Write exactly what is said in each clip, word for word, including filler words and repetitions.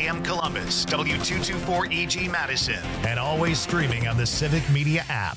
M Columbus, W two twenty-four E G Madison, and always streaming on the Civic Media app.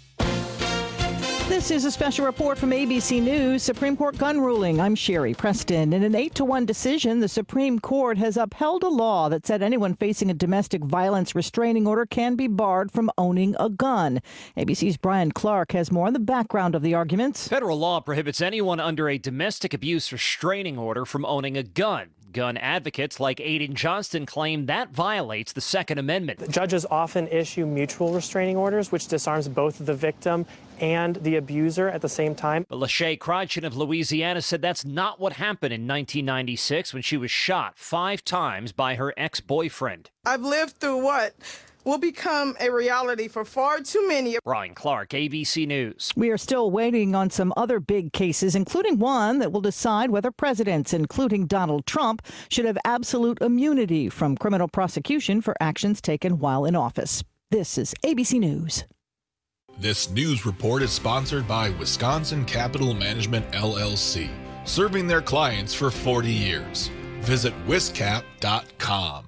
This is a special report from A B C News, Supreme Court gun ruling. I'm Sherry Preston. In an eight to one decision, the Supreme Court has upheld a law that said anyone facing a domestic violence restraining order can be barred from owning a gun. A B C's Brian Clark has more on the background of the arguments. Federal law prohibits anyone under a domestic abuse restraining order from owning a gun. Gun advocates like Aiden Johnston claim that violates the Second Amendment. Judges often issue mutual restraining orders, which disarms both the victim and the abuser at the same time. But Lachey Cridgen of Louisiana said that's not what happened in nineteen ninety-six when she was shot five times by her ex-boyfriend. I've lived through what will become a reality for far too many. Brian Clark, A B C News. We are still waiting on some other big cases, including one that will decide whether presidents, including Donald Trump, should have absolute immunity from criminal prosecution for actions taken while in office. This is A B C News. This news report is sponsored by Wisconsin Capital Management, L L C, serving their clients for forty years. Visit wiscap dot com.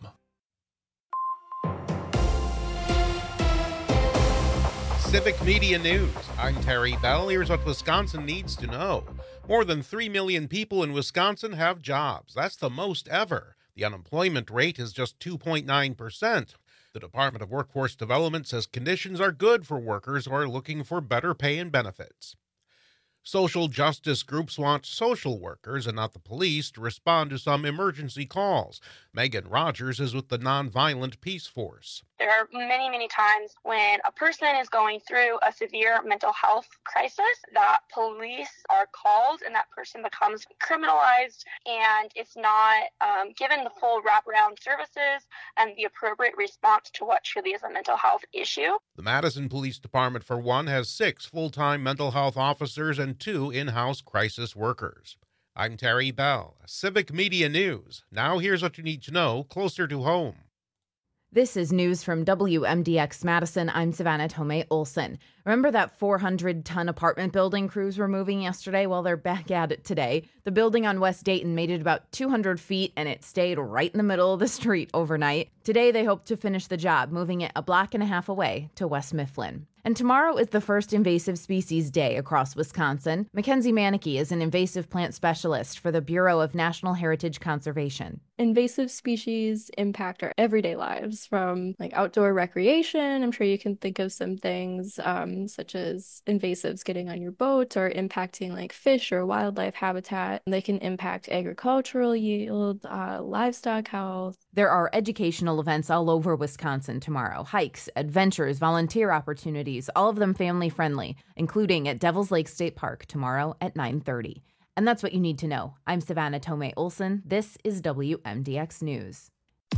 Civic Media News. I'm Terry Bell. Here's what Wisconsin needs to know. More than three million people in Wisconsin have jobs. That's the most ever. The unemployment rate is just two point nine percent. The Department of Workforce Development says conditions are good for workers who are looking for better pay and benefits. Social justice groups want social workers and not the police to respond to some emergency calls. Megan Rogers is with the Nonviolent Peace Force. There are many, many times when a person is going through a severe mental health crisis that police are called and that person becomes criminalized and it's not um, given the full wraparound services and the appropriate response to what truly is a mental health issue. The Madison Police Department, for one, has six full-time mental health officers and two in-house crisis workers. I'm Terry Bell, Civic Media News. Now here's what you need to know closer to home. This is news from W M D X Madison. I'm Savannah Tomei Olson. Remember that four hundred ton apartment building crews were moving yesterday? Well, they're back at it today. The building on West Dayton made it about two hundred feet and it stayed right in the middle of the street overnight. Today, they hope to finish the job, moving it a block and a half away to West Mifflin. And tomorrow is the first invasive species day across Wisconsin. Mackenzie Manicki is an invasive plant specialist for the Bureau of National Heritage Conservation. Invasive species impact our everyday lives, from like outdoor recreation. I'm sure you can think of some things um, such as invasives getting on your boat or impacting like fish or wildlife habitat. They can impact agricultural yield, uh, livestock health. There are educational events all over Wisconsin tomorrow. Hikes, adventures, volunteer opportunities, all of them family-friendly, including at Devil's Lake State Park tomorrow at nine thirty. And that's what you need to know. I'm Savannah Tomei Olson. This is W M D X News.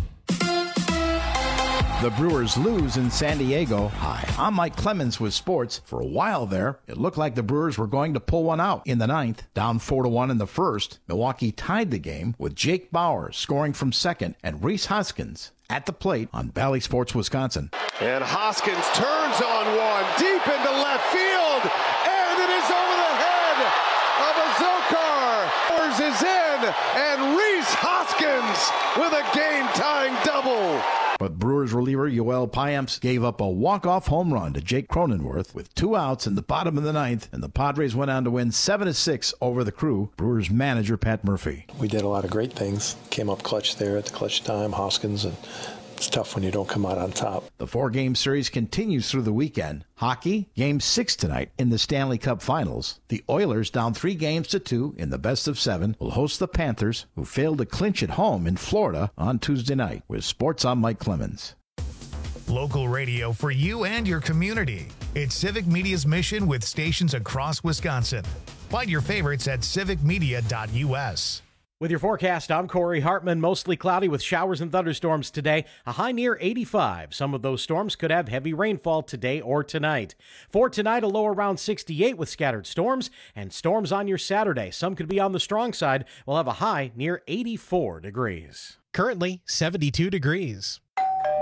The Brewers lose in San Diego. Hi, I'm Mike Clemens with sports. For a while there, it looked like the Brewers were going to pull one out in the ninth. Down four to one in the first, Milwaukee tied the game with Jake Bauer scoring from second and Rhys Hoskins at the plate on Bally Sports Wisconsin. And Hoskins turns on one deep into left field, and it is over the head of Azokar. Brewers is in, and Rhys Hoskins with a game-tying double. But Brewers reliever Yoel Payamps gave up a walk-off home run to Jake Cronenworth with two outs in the bottom of the ninth, and the Padres went on to win seven to six over the Crew. Brewers manager Pat Murphy. We did a lot of great things. Came up clutch there at the clutch time, Hoskins, and it's tough when you don't come out on top. The four-game series continues through the weekend. Hockey, game six tonight in the Stanley Cup Finals. The Oilers, down three games to two in the best of seven, will host the Panthers, who failed to clinch at home in Florida on Tuesday night. With sports, I'm Mike Clemens. Local radio for you and your community. It's Civic Media's mission with stations across Wisconsin. Find your favorites at civic media dot u s. With your forecast, I'm Corey Hartman. Mostly cloudy with showers and thunderstorms today. A high near eighty-five. Some of those storms could have heavy rainfall today or tonight. For tonight, a low around sixty-eight with scattered storms. And storms on your Saturday. Some could be on the strong side. We'll have a high near eighty-four degrees. Currently, seventy-two degrees.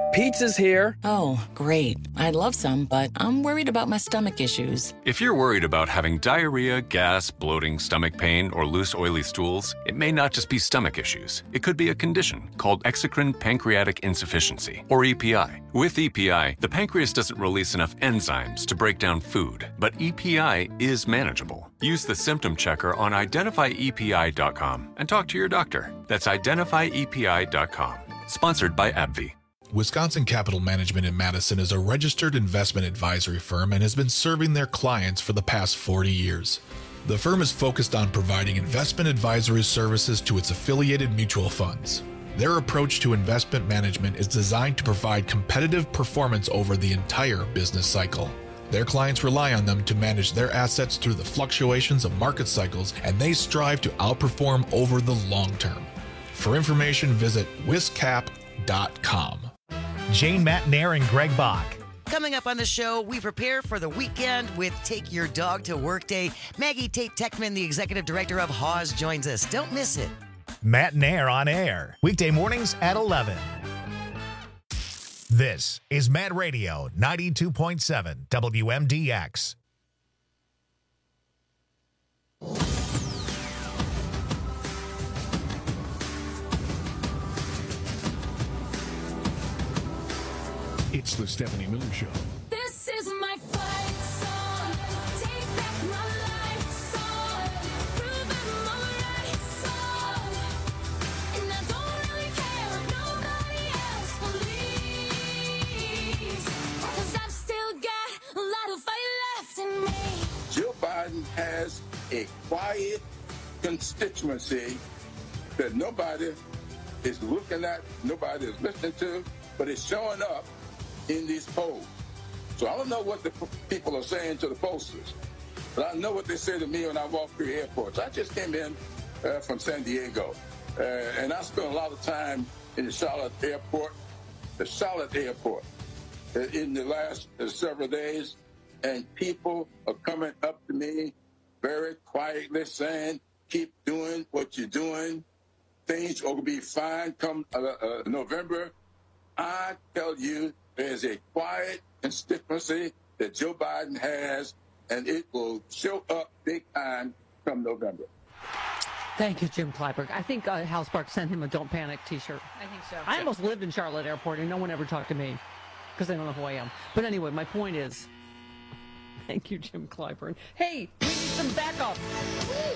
Pizza's here. Oh, great. I'd love some, but I'm worried about my stomach issues. If you're worried about having diarrhea, gas, bloating, stomach pain, or loose, oily stools, it may not just be stomach issues. It could be a condition called exocrine pancreatic insufficiency, or E P I. With E P I, the pancreas doesn't release enough enzymes to break down food, but E P I is manageable. Use the symptom checker on identify E P I dot com and talk to your doctor. That's identify E P I dot com. Sponsored by AbbVie. Wisconsin Capital Management in Madison is a registered investment advisory firm and has been serving their clients for the past forty years. The firm is focused on providing investment advisory services to its affiliated mutual funds. Their approach to investment management is designed to provide competitive performance over the entire business cycle. Their clients rely on them to manage their assets through the fluctuations of market cycles, and they strive to outperform over the long term. For information, visit wiscap dot com. Jane Matnair and Greg Bach. Coming up on the show, we prepare for the weekend with Take Your Dog to Work Day. Maggie Tate Techman, the executive director of Haws, joins us. Don't miss it. Matnair on air, weekday mornings at eleven. This is Mad Radio ninety-two point seven W M D X. It's the Stephanie Miller Show. This is my fight song. Take back my life song. Prove I'm alright song. And I don't really care if nobody else believes. Cause I've still got a lot of fight left in me. Joe Biden has a quiet constituency that nobody is looking at, nobody is listening to, but it's showing up in these polls. So I don't know what the people are saying to the pollsters, but I know what they say to me when I walk through airports. I just came in uh, from San Diego, uh, and I spent a lot of time in the Charlotte airport, the Charlotte airport, uh, in the last uh, several days, and people are coming up to me very quietly saying, keep doing what you're doing. Things will be fine come uh, uh, November. I tell you, there's a quiet constituency that Joe Biden has, and it will show up big time come November. Thank you, Jim Clyburn. I think uh, Hal Sparks sent him a Don't Panic t-shirt. I think so. I almost lived in Charlotte Airport, and no one ever talked to me because they don't know who I am. But anyway, my point is, thank you, Jim Clyburn. Hey, we need some backup. Woo!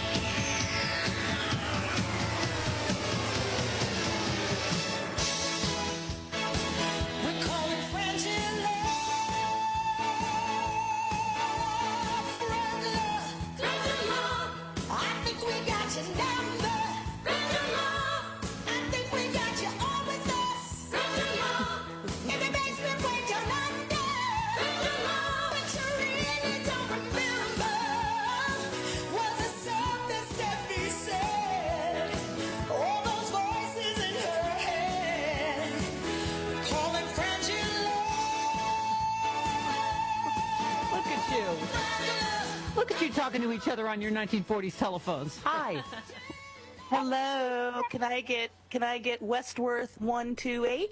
Look at you talking to each other on your nineteen forties telephones. Hi. Hello. Can I get can I get Westworth one two eight?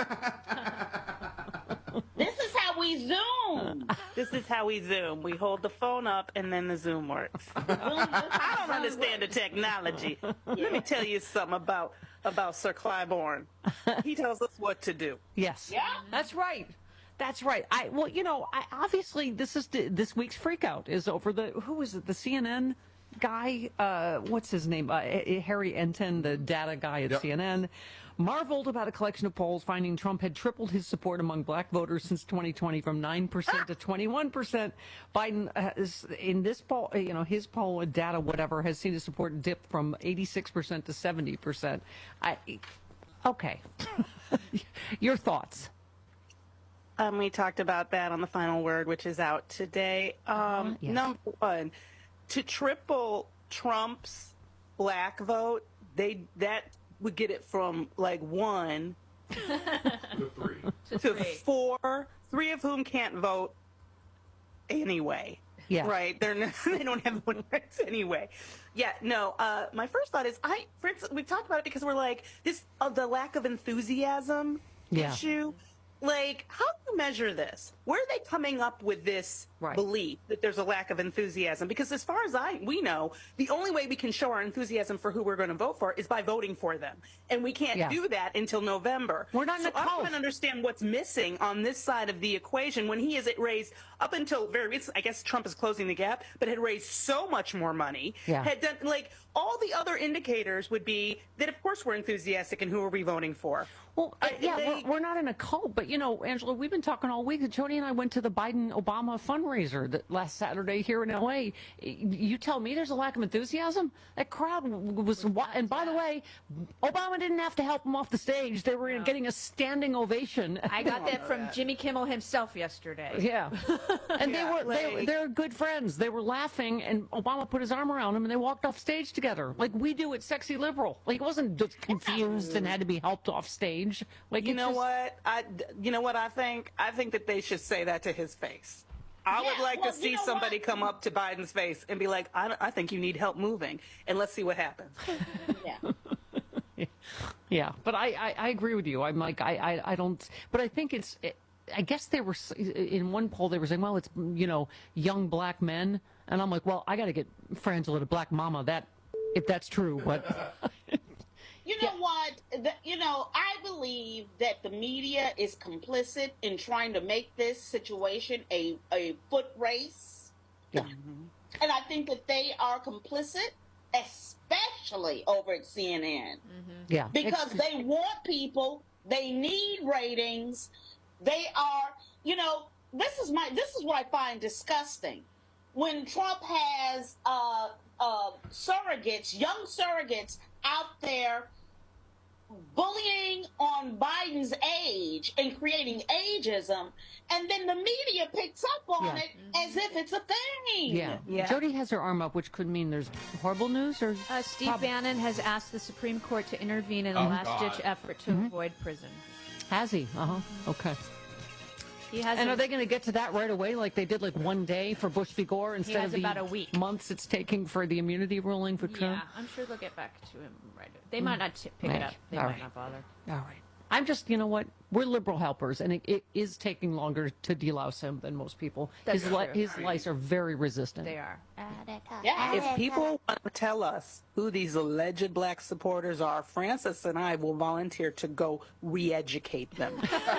This is how we Zoom. This is how we Zoom. We hold the phone up and then the Zoom works. I don't understand the technology. Let me tell you something about about Sir Clyburn. He tells us what to do. Yes. Yeah. That's right. That's right. I well, you know, I obviously this is the, this week's freakout is over the who is it? The C N N guy. Uh, what's his name? Uh, Harry Enten, the data guy at yep. C N N, marveled about a collection of polls finding Trump had tripled his support among black voters since twenty twenty, from nine percent to twenty-one percent. Biden has, in this poll, you know, his poll data, whatever, has seen his support dip from eighty-six percent to seventy percent. I okay. Your thoughts? Um, we talked about that on the Final Word, which is out today. Um, uh, yes. Number one, to triple Trump's black vote, they that would get it from like one to three to, to three. four, three of whom can't vote anyway. Yeah. Right. They're not, they don't have voting rights anyway. Yeah. No. Uh, my first thought is, I, for instance, we talked about it because we're like this, uh, the lack of enthusiasm Yeah. issue. Like, how do you measure this? Where are they coming up with this Right. belief that there's a lack of enthusiasm? Because as far as I we know, the only way we can show our enthusiasm for who we're going to vote for is by voting for them, and we can't Yeah. do that until November. We're not in so a I cult. don't even understand what's missing on this side of the equation when he has raised up until very recent. I guess Trump is closing the gap, but had raised so much more money. Yeah. Had done like all the other indicators would be that of course we're enthusiastic, and who are we voting for? Well, I- yeah, they- we're, we're not in a cult, but you know, Angela, we've been talking all week. Jody and I went to the Biden-Obama fundraiser that last Saturday here in L A. You tell me there's a lack of enthusiasm? That crowd was, wa- and by the way, Obama didn't have to help them off the stage. They were getting a standing ovation. I got that from Jimmy Kimmel himself yesterday. Yeah, and Yeah, they were they, like- they're good friends. They were laughing, and Obama put his arm around him, and they walked off stage together, like we do at Sexy Liberal. Like he wasn't just confused and had to be helped off stage. Like You it know just- what? I, you know what I think? I think that they should say that to his face. I would Yeah, like well, to you see know somebody what? come up to Biden's face and be like, I, I think you need help moving, and let's see what happens. Yeah. Yeah, but I, I, I agree with you. I'm like I, I, I don't. But I think it's. I guess they were s- in one poll. They were saying, well, it's you know young black men, and I'm like, well, I got to get Frangela to Black Mama that if that's true. But You know what? The, you know, I believe that the media is complicit in trying to make this situation a, a foot race. Yeah. And I think that they are complicit, especially over at C N N. yeah, Because it's- they want people, they need ratings. They are, you know, this is my this is what I find disgusting. When Trump has uh, uh, surrogates, young surrogates out there bullying on Biden's age and creating ageism, and then the media picks up on Yeah. it as if it's a thing. yeah. Jody has her arm up, which could mean there's horrible news or Uh, Steve prob- Bannon has asked the Supreme Court to intervene in a Oh, last-ditch God. effort to Mhm. avoid prison. Has he? Uh huh. Okay. He has. And a- are they going to get to that right away, like they did, like one day for Bush v. Gore instead has of the about a week. months it's taking for the immunity ruling for Trump? Yeah, I'm sure they'll get back to him right. They might not t- pick it Right. up. They All might right. not bother. All right. I'm just, you know what? We're liberal helpers, and it, it is taking longer to delouse him than most people. That's his li- true. his lice are very resistant. They are. If people want to tell us who these alleged black supporters are, Francis and I will volunteer to go re-educate them.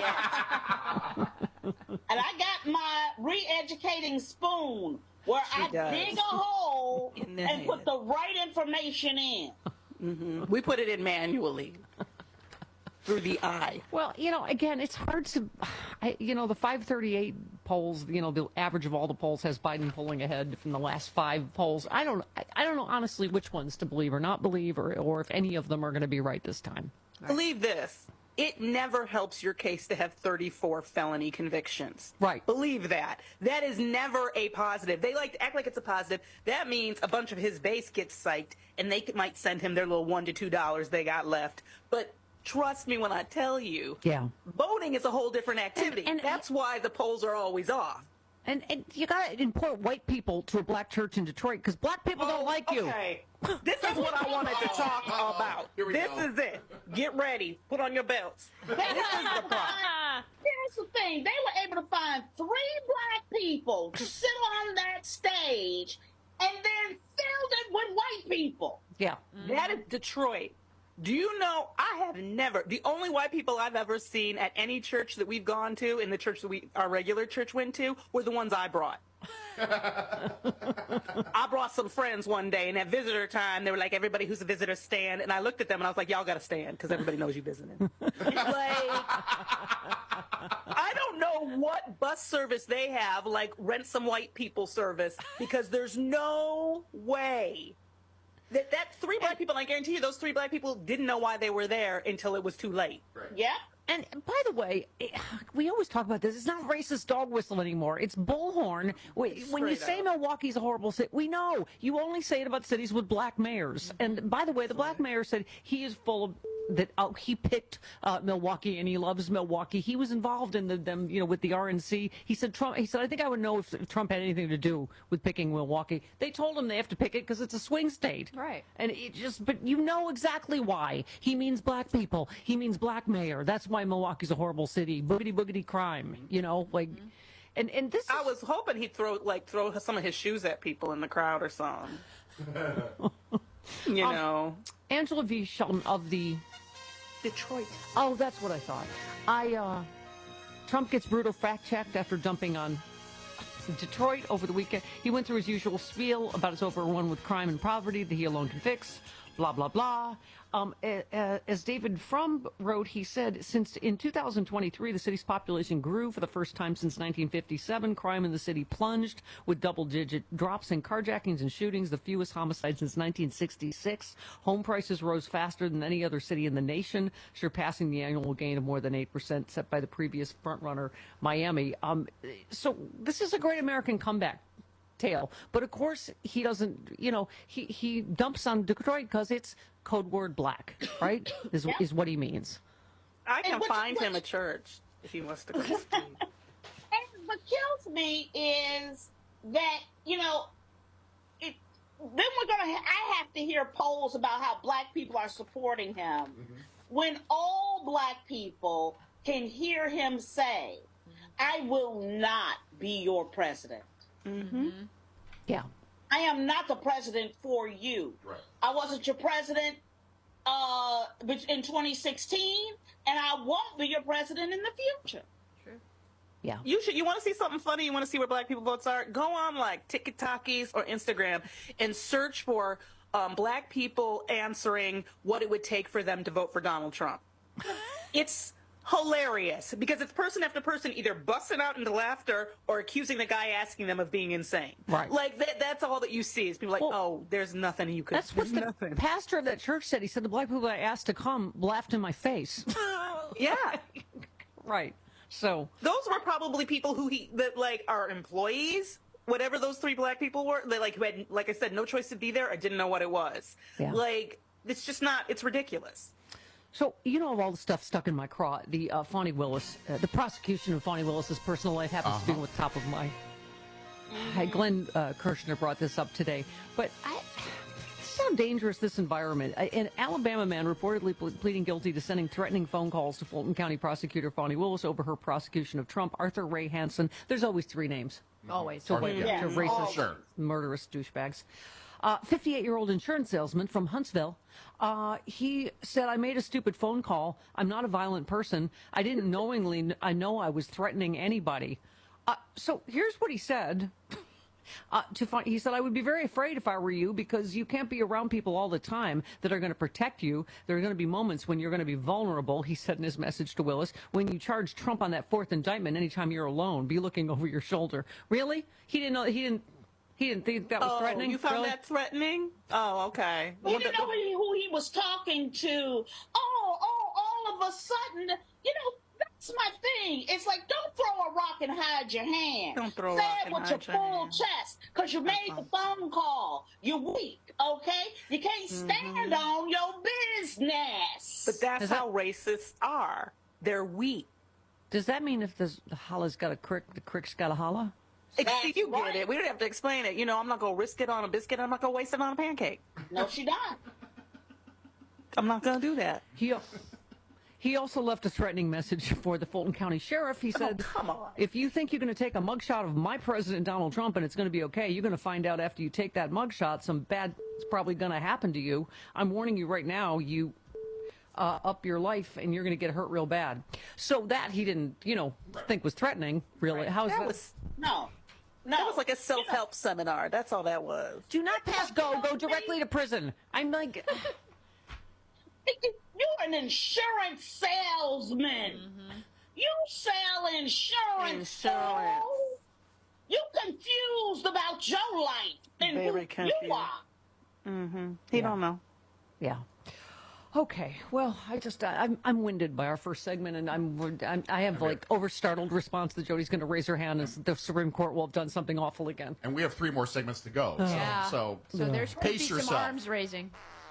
And I got my re-educating spoon where She I does. dig a hole In the and put head. the right information in. hmm We put it in manually through the eye. Well, you know, again, it's hard to, I, you know, the five thirty-eight polls, you know, the average of all the polls has Biden pulling ahead from the last five polls. I don't, I, I don't know honestly which ones to believe or not believe, or, or if any of them are going to be right this time. Believe this. It never helps your case to have thirty-four felony convictions. Right. Believe that. That is never a positive. They like to act like it's a positive. That means a bunch of his base gets psyched, and they might send him their little one to two dollars they got left. But trust me when I tell you, Yeah. voting is a whole different activity. And- and- That's why the polls are always off. And, and you got to import white people to a black church in Detroit because black people don't like you. Okay. This is what I wanted to talk about. This is it. Get ready. Put on your belts. This is the problem. Here's the thing. They were able to find three black people to sit on that stage and then filled it with white people. Yeah. That is Detroit. Do you know, I have never, the only white people I've ever seen at any church that we've gone to, in the church that we, our regular church went to, were the ones I brought. I brought some friends one day, and at visitor time, they were like, everybody who's a visitor stand. And I looked at them, and I was like, y'all got to stand, because everybody knows you visiting. Like, I don't know what bus service they have, like rent some white people service, because there's no way that, that three black people, I guarantee you, those three black people didn't know why they were there until it was too late. Yeah. And by the way, it- we always talk about this. It's not racist dog whistle anymore. It's bullhorn. When when you Straight say up. Milwaukee's a horrible city, we know. You only say it about cities with black mayors. And by the way, the black mayor said he is full of that oh, he picked uh, Milwaukee and he loves Milwaukee. He was involved in the, them, you know, with the R N C. He said Trump. He said, I think I would know if, if Trump had anything to do with picking Milwaukee. They told him they have to pick it because it's a swing state. Right. And it just, but you know exactly why. He means black people. He means black mayor. That's why Milwaukee's a horrible city. Boogity boogity crime. You know, like. Mm-hmm. And and this. I was hoping he'd throw like throw some of his shoes at people in the crowd or something. you um, know, Angela V. Shelton of the Detroit. Oh, that's what I thought. I uh, Trump gets brutal fact checked after dumping on Detroit over the weekend. He went through his usual spiel about it's overrun with crime and poverty that he alone can fix. Blah blah blah. Um, uh, as David Frum wrote, he said, since in two thousand twenty-three, the city's population grew for the first time since nineteen fifty-seven. Crime in the city plunged with double-digit drops in carjackings and shootings, the fewest homicides since nineteen sixty-six. Home prices rose faster than any other city in the nation, surpassing the annual gain of more than eight percent set by the previous frontrunner, Miami. Um, so this is a great American comeback tale. But of course, he doesn't, you know, he, he dumps on Detroit because it's code word black, right? Is, Yeah. is what he means. I can And what- find what- him a church if he wants to go to school. And what kills me is that, you know, it, then we're going to, I have to hear polls about how black people are supporting him when all black people can hear him say, I will not be your president. Mm-hmm. Yeah. I am not the president for you. Right. I wasn't your president uh, in twenty sixteen, and I won't be your president in the future. Yeah. You should. You want to see something funny? You want to see where black people votes are? Go on like TikTokies or Instagram and search for um, black people answering what it would take for them to vote for Donald Trump. It's hilarious because it's person after person either busting out into laughter or accusing the guy asking them of being insane. Right. Like that, that's all that you see is people like, Well, oh, there's nothing you could. That's what there's the nothing. pastor of that church said. He said the black people I asked to come laughed in my face. Yeah. Right. So those were probably people who he that like are employees. Whatever those three black people were, they like who had, like I said, no choice to be there. I didn't know what it was. Yeah. Like it's just not. It's ridiculous. So, you know, of all the stuff stuck in my craw, the uh, Fonnie Willis, uh, the prosecution of Fonnie Willis's personal life happens to be Uh-huh. on the top of my. Hey, Glenn uh, Kirshner brought this up today, but I, this is how dangerous this environment. I- An Alabama man reportedly ple- pleading guilty to sending threatening phone calls to Fulton County prosecutor Fonnie Willis over her prosecution of Trump. Arthur Ray Hansen. There's always three names. Always. To, Arthur, to yeah. racist, Always. Sure. murderous douchebags. Uh, fifty-eight-year-old insurance salesman from Huntsville. Uh, he said, I made a stupid phone call. I'm not a violent person. I didn't knowingly, kn- I know I was threatening anybody. Uh, so here's what he said. Uh, to find, he said, I would be very afraid if I were you because you can't be around people all the time that are going to protect you. There are going to be moments when you're going to be vulnerable, he said in his message to Willis. When you charge Trump on that fourth indictment, anytime you're alone, be looking over your shoulder. Really? He didn't know, he didn't, he didn't think that was oh, threatening? You found Really? that threatening? Oh, okay. He didn't know who he, who he was talking to. Oh, oh, all of a sudden, you know, that's my thing. It's like, don't throw a rock and hide your hand. Don't throw a Say rock it and with hide your your full hand. chest, because you made the phone call. You're weak, okay? You can't stand on your business. But that's Is that- how racists are. They're weak. Does that mean if the, the holla's got a crick, the crick's got a holla? Ex- That's you right. get it. We don't have to explain it. You know, I'm not going to risk it on a biscuit. I'm not going to waste it on a pancake. No, she not. I'm not going to do that. He, he also left a threatening message for the Fulton County Sheriff. He said, come on. if you think you're going to take a mugshot of my president, Donald Trump, and it's going to be okay, you're going to find out after you take that mugshot some bad is probably going to happen to you. I'm warning you right now, you uh, up your life and you're going to get hurt real bad. So that he didn't, you know, think was threatening, really. How's That that? was No. No. that was like a self-help seminar. That's all that was. Do not pass go. Go directly to prison. I'm like... You're an insurance salesman. You sell insurance. Insurance. fool. You confused about your life and Very who you confused. are. Mm-hmm. He don't know. Yeah. Okay. Well, I just I, I'm I'm winded by our first segment, and I'm, I'm I have like overstartled response that Jody's going to raise her hand, and the Supreme Court will have done something awful again. And we have three more segments to go. So, Yeah. so, So there's could be pace some yourself. arms raising.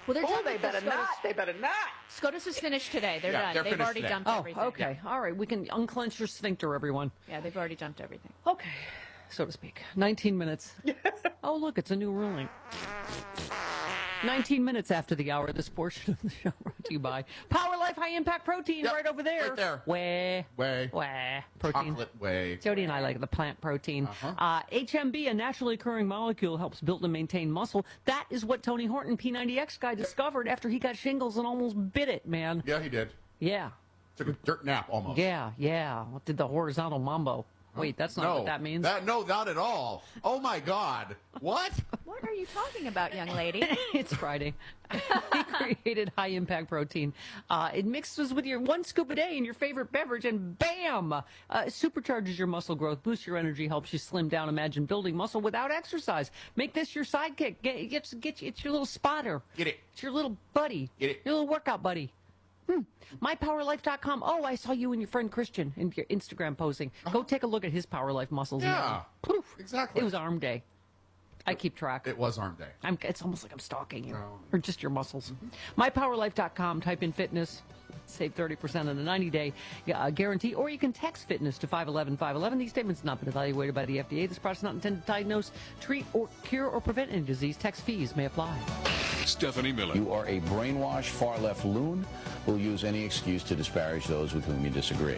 Well, they're oh, done they with the better SCOTUS. not. They better not. SCOTUS is finished today. They're Yeah, done. they're they've finished already today. dumped Oh, everything. okay. All right. We can unclench your sphincter, everyone. Yeah, they've already dumped everything. Okay, so to speak. nineteen minutes. Oh, look, it's a new ruling. nineteen minutes after the hour, this portion of the show brought to you by Power Life High Impact Protein right over there. right there. Whey. Whey. Whey. Protein. Chocolate whey. Jody and I like the plant protein. Uh-huh. Uh, H M B, a naturally occurring molecule, helps build and maintain muscle. That is what Tony Horton, P ninety X guy, discovered after he got shingles and almost bit it, man. Yeah, he did. Yeah. Took a dirt nap almost. Yeah, yeah. What did the horizontal mambo? Wait, that's not no, what that means. That, no, not at all. Oh, my God. What? What are you talking about, young lady? It's Friday. He created high impact protein. Uh, it mixes with your one scoop a day in your favorite beverage, and bam! Uh, supercharges your muscle growth, boosts your energy, helps you slim down. Imagine building muscle without exercise. Make this your sidekick. Get, get, get, it's your little spotter. Get it. It's your little buddy. Get it. Your little workout buddy. Hmm. my power life dot com. Oh, I saw you and your friend Christian in your Instagram posing. Go take a look at his Power Life muscles. Yeah. Poof. Exactly. It was arm day. I keep track. It was arm day. I'm, it's almost like I'm stalking you. No. Or just your muscles. my power life dot com. Type in fitness. Save thirty percent on a ninety day uh, guarantee. Or you can text fitness to five eleven five eleven. These statements have not been evaluated by the F D A. This product is not intended to diagnose, treat, or cure or prevent any disease. Tax fees may apply. Stephanie Miller. You are a brainwashed, far-left loon who'll use any excuse to disparage those with whom you disagree.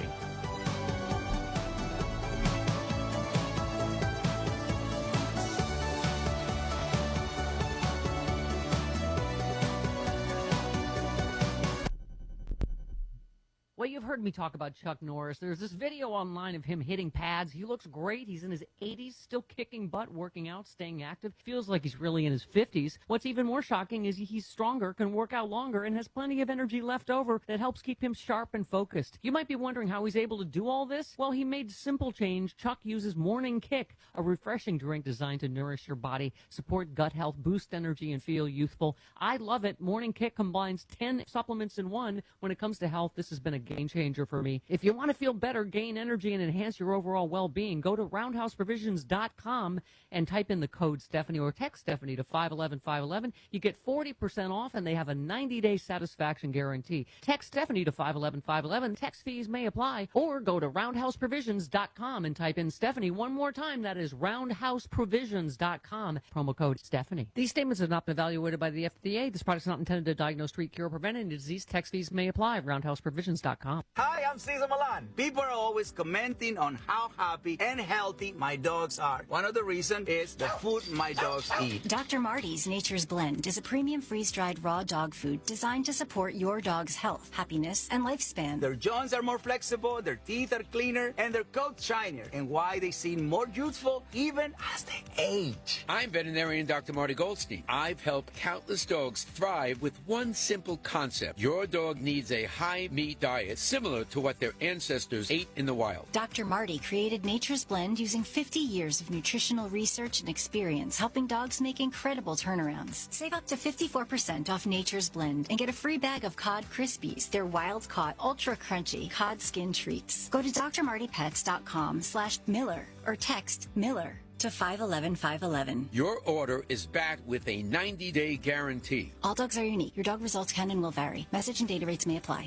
Well, you've heard me talk about Chuck Norris. There's this video online of him hitting pads. He looks great. He's in his eighties, still kicking butt, working out, staying active. Feels like he's really in his fifties. What's even more shocking is he's stronger, can work out longer, and has plenty of energy left over that helps keep him sharp and focused. You might be wondering how he's able to do all this. Well, he made simple change. Chuck uses Morning Kick, a refreshing drink designed to nourish your body, support gut health, boost energy, and feel youthful. I love it. Morning Kick combines ten supplements in one. When it comes to health, this has been a game changer for me. If you want to feel better, gain energy, and enhance your overall well-being, go to roundhouse provisions dot com and type in the code Stephanie or text Stephanie to five eleven five eleven. You get forty percent off, and they have a ninety day satisfaction guarantee. Text Stephanie to five eleven five eleven. Text fees may apply. Or go to roundhouse provisions dot com and type in Stephanie one more time. That is roundhouse provisions dot com. Promo code Stephanie. These statements have not been evaluated by the F D A. This product is not intended to diagnose, treat, cure, or prevent any disease. Text fees may apply. roundhouse provisions dot com. Hi, I'm Cesar Milan. People are always commenting on how happy and healthy my dogs are. One of the reasons is the food my dogs eat. Doctor Marty's Nature's Blend is a premium freeze-dried raw dog food designed to support your dog's health, happiness, and lifespan. Their jaws are more flexible, their teeth are cleaner, and their coats shinier. And why they seem more youthful even as they age. I'm veterinarian Doctor Marty Goldstein. I've helped countless dogs thrive with one simple concept. Your dog needs a high-meat diet similar to what their ancestors ate in the wild. Doctor Marty created Nature's Blend using fifty years of nutritional research and experience, helping dogs make incredible turnarounds. Save up to fifty-four percent off Nature's Blend and get a free bag of Cod Krispies, their wild-caught, ultra-crunchy cod skin treats. Go to D R marty pets dot com slash Miller or text Miller to five eleven five eleven. Your order is backed with a ninety day guarantee. All dogs are unique. Your dog results can and will vary. Message and data rates may apply.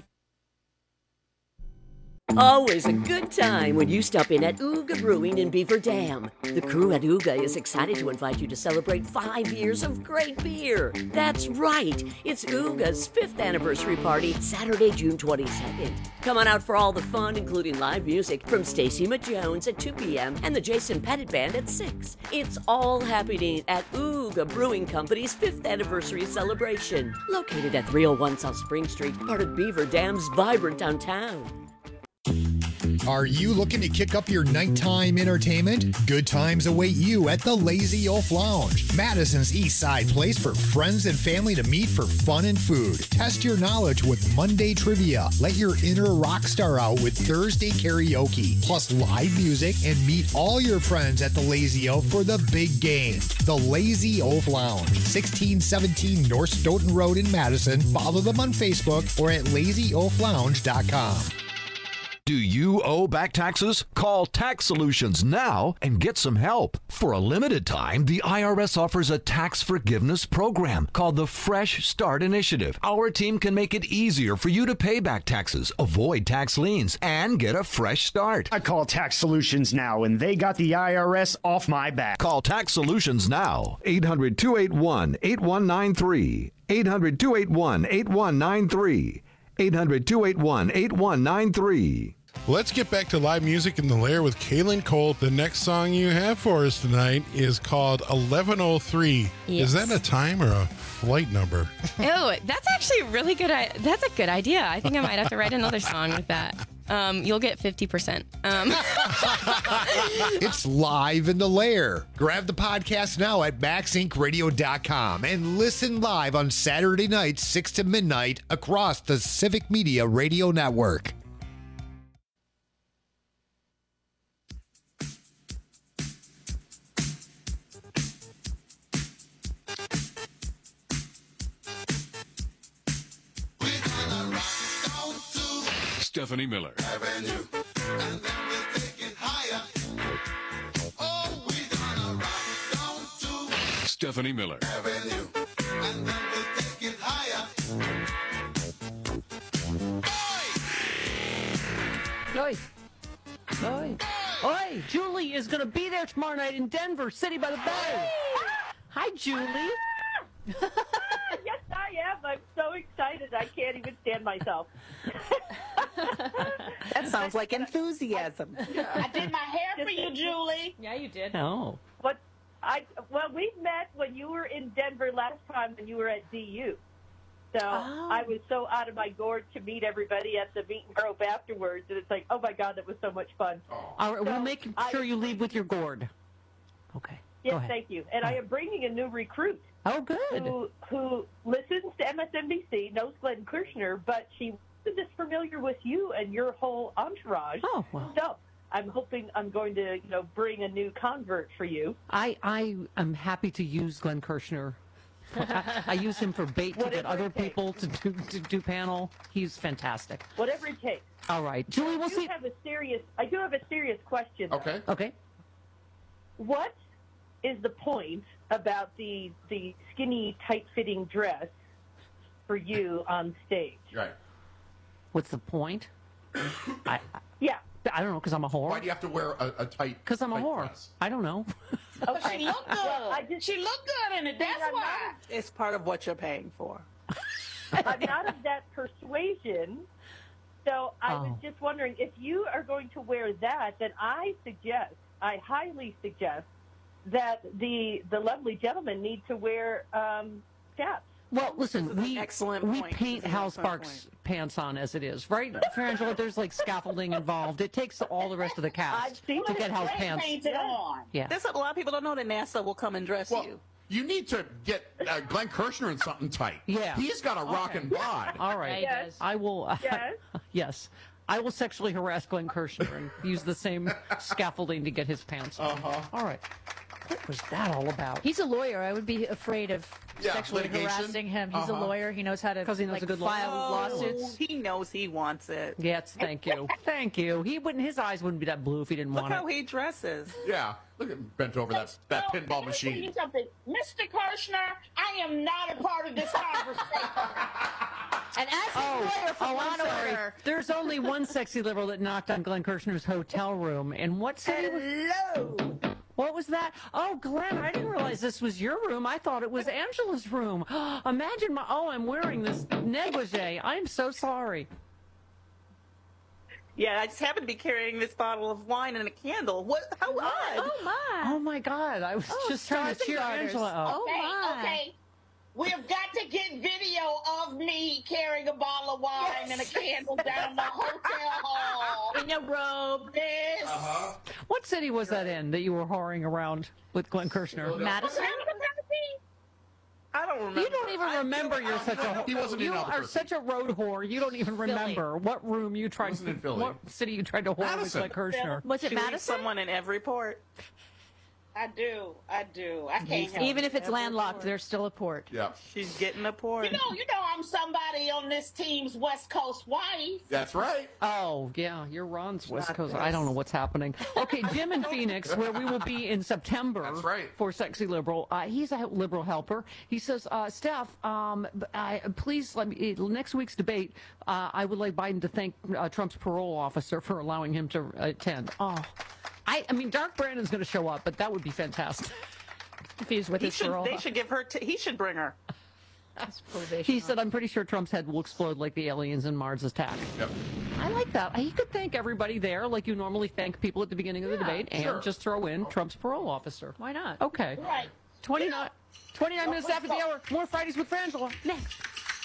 Always a good time when you stop in at Ooga Brewing in Beaver Dam. The crew at Ooga is excited to invite you to celebrate five years of great beer. That's right, it's Ooga's fifth anniversary party, Saturday, June twenty-second. Come on out for all the fun, including live music from Stacey McJones at two p.m. and the Jason Pettit Band at six. It's all happening at Ooga Brewing Company's fifth anniversary celebration, located at three oh one South Spring Street, part of Beaver Dam's vibrant downtown. Are you looking to kick up your nighttime entertainment? Good times await you at the Lazy Oaf Lounge, Madison's East Side place for friends and family to meet for fun and food. Test your knowledge with Monday trivia. Let your inner rock star out with Thursday karaoke, plus live music, and meet all your friends at the Lazy Oaf for the big game. The Lazy Oaf Lounge, sixteen seventeen North Stoughton Road in Madison. Follow them on Facebook or at lazy oaf lounge dot com. Do you owe back taxes? Call Tax Solutions now and get some help. For a limited time, the I R S offers a tax forgiveness program called the Fresh Start Initiative. Our team can make it easier for you to pay back taxes, avoid tax liens, and get a fresh start. I call Tax Solutions now, and they got the I R S off my back. Call Tax Solutions now. eight hundred, two eight one, eight one nine three. eight hundred, two eight one, eight one nine three. eight hundred, two eight one, eight one nine three. Let's get back to live music in the Lair with Kaylin Colt. The next song you have for us tonight is called eleven oh three. Yes. Is that a time or a flight number? Oh, that's actually a really good. I- That's a good idea. I think I might have to write another song with that. Um, you'll get fifty percent. Um. It's live in the Lair. Grab the podcast now at max inc radio dot com and listen live on Saturday nights, six to midnight, across the Civic Media Radio Network. Stephanie Miller. Stephanie Miller. Oi. Oi. Oi. Julie is going to be there tomorrow night in Denver, City by the Bay. Hi, Julie. Yes, I am. I'm so excited. I can't even stand myself. That sounds like enthusiasm. I did my hair for you, Julie. Yeah, you did. Oh. What? I well, we met when you were in Denver last time when you were at D U. So Oh. I was so out of my gourd to meet everybody at the meet and grope afterwards, and it's like, oh my God, that was so much fun. All right, we'll So make I- sure you leave with your gourd. Okay. Yes, Go ahead. thank you. And I am bringing a new recruit. Oh, good. Who, who listens to M S N B C, knows Glenn Kirshner, but she wasn't as familiar with you and your whole entourage. Oh, well. So I'm hoping I'm going to, you know, bring a new convert for you. I, I am happy to use Glenn Kirshner. I, I use him for bait to Whatever get other it takes. people to do, to do panel. He's fantastic. Whatever it takes. All right. Julie, we'll I do see. have a serious. I do have a serious question. though. Okay. Okay. What is the point about the the skinny, tight-fitting dress for you on stage? Right. What's the point? I, Yeah. I don't know, because I'm a whore. Why do you have to wear a, a tight? Because I'm a tight whole dress? I don't know. But she looked good. Well, I just- she looked good in it. That's I'm why. It's part of what you're paying for. I'm not of that persuasion. So I was Oh. just wondering if you are going to wear that, then I suggest, I highly suggest that the the lovely gentlemen need to wear um, chaps. Well, listen, This is an we excellent we point. paint This is an Hal excellent Sparks pants on as it is, right, Frangela? There's like scaffolding involved. It takes all the rest of the cast seen to it. get Hal's Spray pants. painted on. Yeah. There's a lot of people don't know that NASA will come and dress Well, you. you need to get uh, Glenn Kirshner in something tight. Yeah. He's got a rockin' bod. All right. Yeah, he does. I will. Uh, Yes. yes. I will sexually harass Glenn Kirshner and use the same scaffolding to get his pants on. Uh-huh. All right. What was that all about? He's a lawyer. I would be afraid of Yeah, sexually litigation. harassing him. He's Uh-huh. a lawyer. He knows how to 'Cause he knows like, a good file lawyer. lawsuits. Oh, he knows he wants it. Yes, thank you. Thank you. He wouldn't. His eyes wouldn't be that blue if he didn't Look want how it. he dresses. Yeah. Look at bent over that that Well, pinball let me tell you machine. something. Mister Kirshner, I am not a part of this conversation. And as his lawyer for oh, Law I'm and sorry. Order, There's only one sexy liberal that knocked on Glenn Kirshner's hotel room. And what city was Hello. What was that? Oh, Glenn, I didn't realize this was your room. I thought it was Angela's room. Imagine my, oh, I'm wearing this negligee. I'm so sorry. Yeah, I just happen to be carrying this bottle of wine and a candle. What? How odd! oh my! Oh, my God. I was Oh, just trying to stars and cheer garters. Angela up. Oh, Okay, my. okay. We have got to get video of me carrying a bottle of wine and a candle down the hotel hall. In a robe. This. Uh-huh. What city was that in that you were whoring around with Glenn Kirshner? Madison? I don't remember. You don't even remember you're such a He wasn't in you are Albuquerque. such a road whore. You don't even remember what room you tried Wasn't to in Philly. what city you tried to whore Madison. with Glenn Kirshner. Was it She leaves Madison? someone in every port. I do. I do. I can't help Even it. if it's landlocked, there's still a port. Yeah. She's getting a port. You know, you know, I'm somebody on this team's West Coast wife. That's right. Oh, yeah, you're Ron's West Not Coast. this. I don't know what's happening. Okay, Jim in Phoenix, where we will be in September. That's right. For Sexy Liberal. Uh, he's a liberal helper. He says, uh, Steph, um, I, please let me, next week's debate, uh, I would like Biden to thank uh, Trump's parole officer for allowing him to attend. Oh, I, I mean, Dark Brandon's going to show up, but that would be fantastic. If he's with He his should, parole. they should give her. T- he should bring her. He said, I'm pretty sure Trump's head will explode like the aliens in Mars attack. Yep. I like that. He could thank everybody there like you normally thank people at the beginning of the debate and sure. just throw in Trump's parole officer. Why not? Okay. Right. twenty-nine, twenty-nine minutes after the hour. More Fridays with Frangela. Next.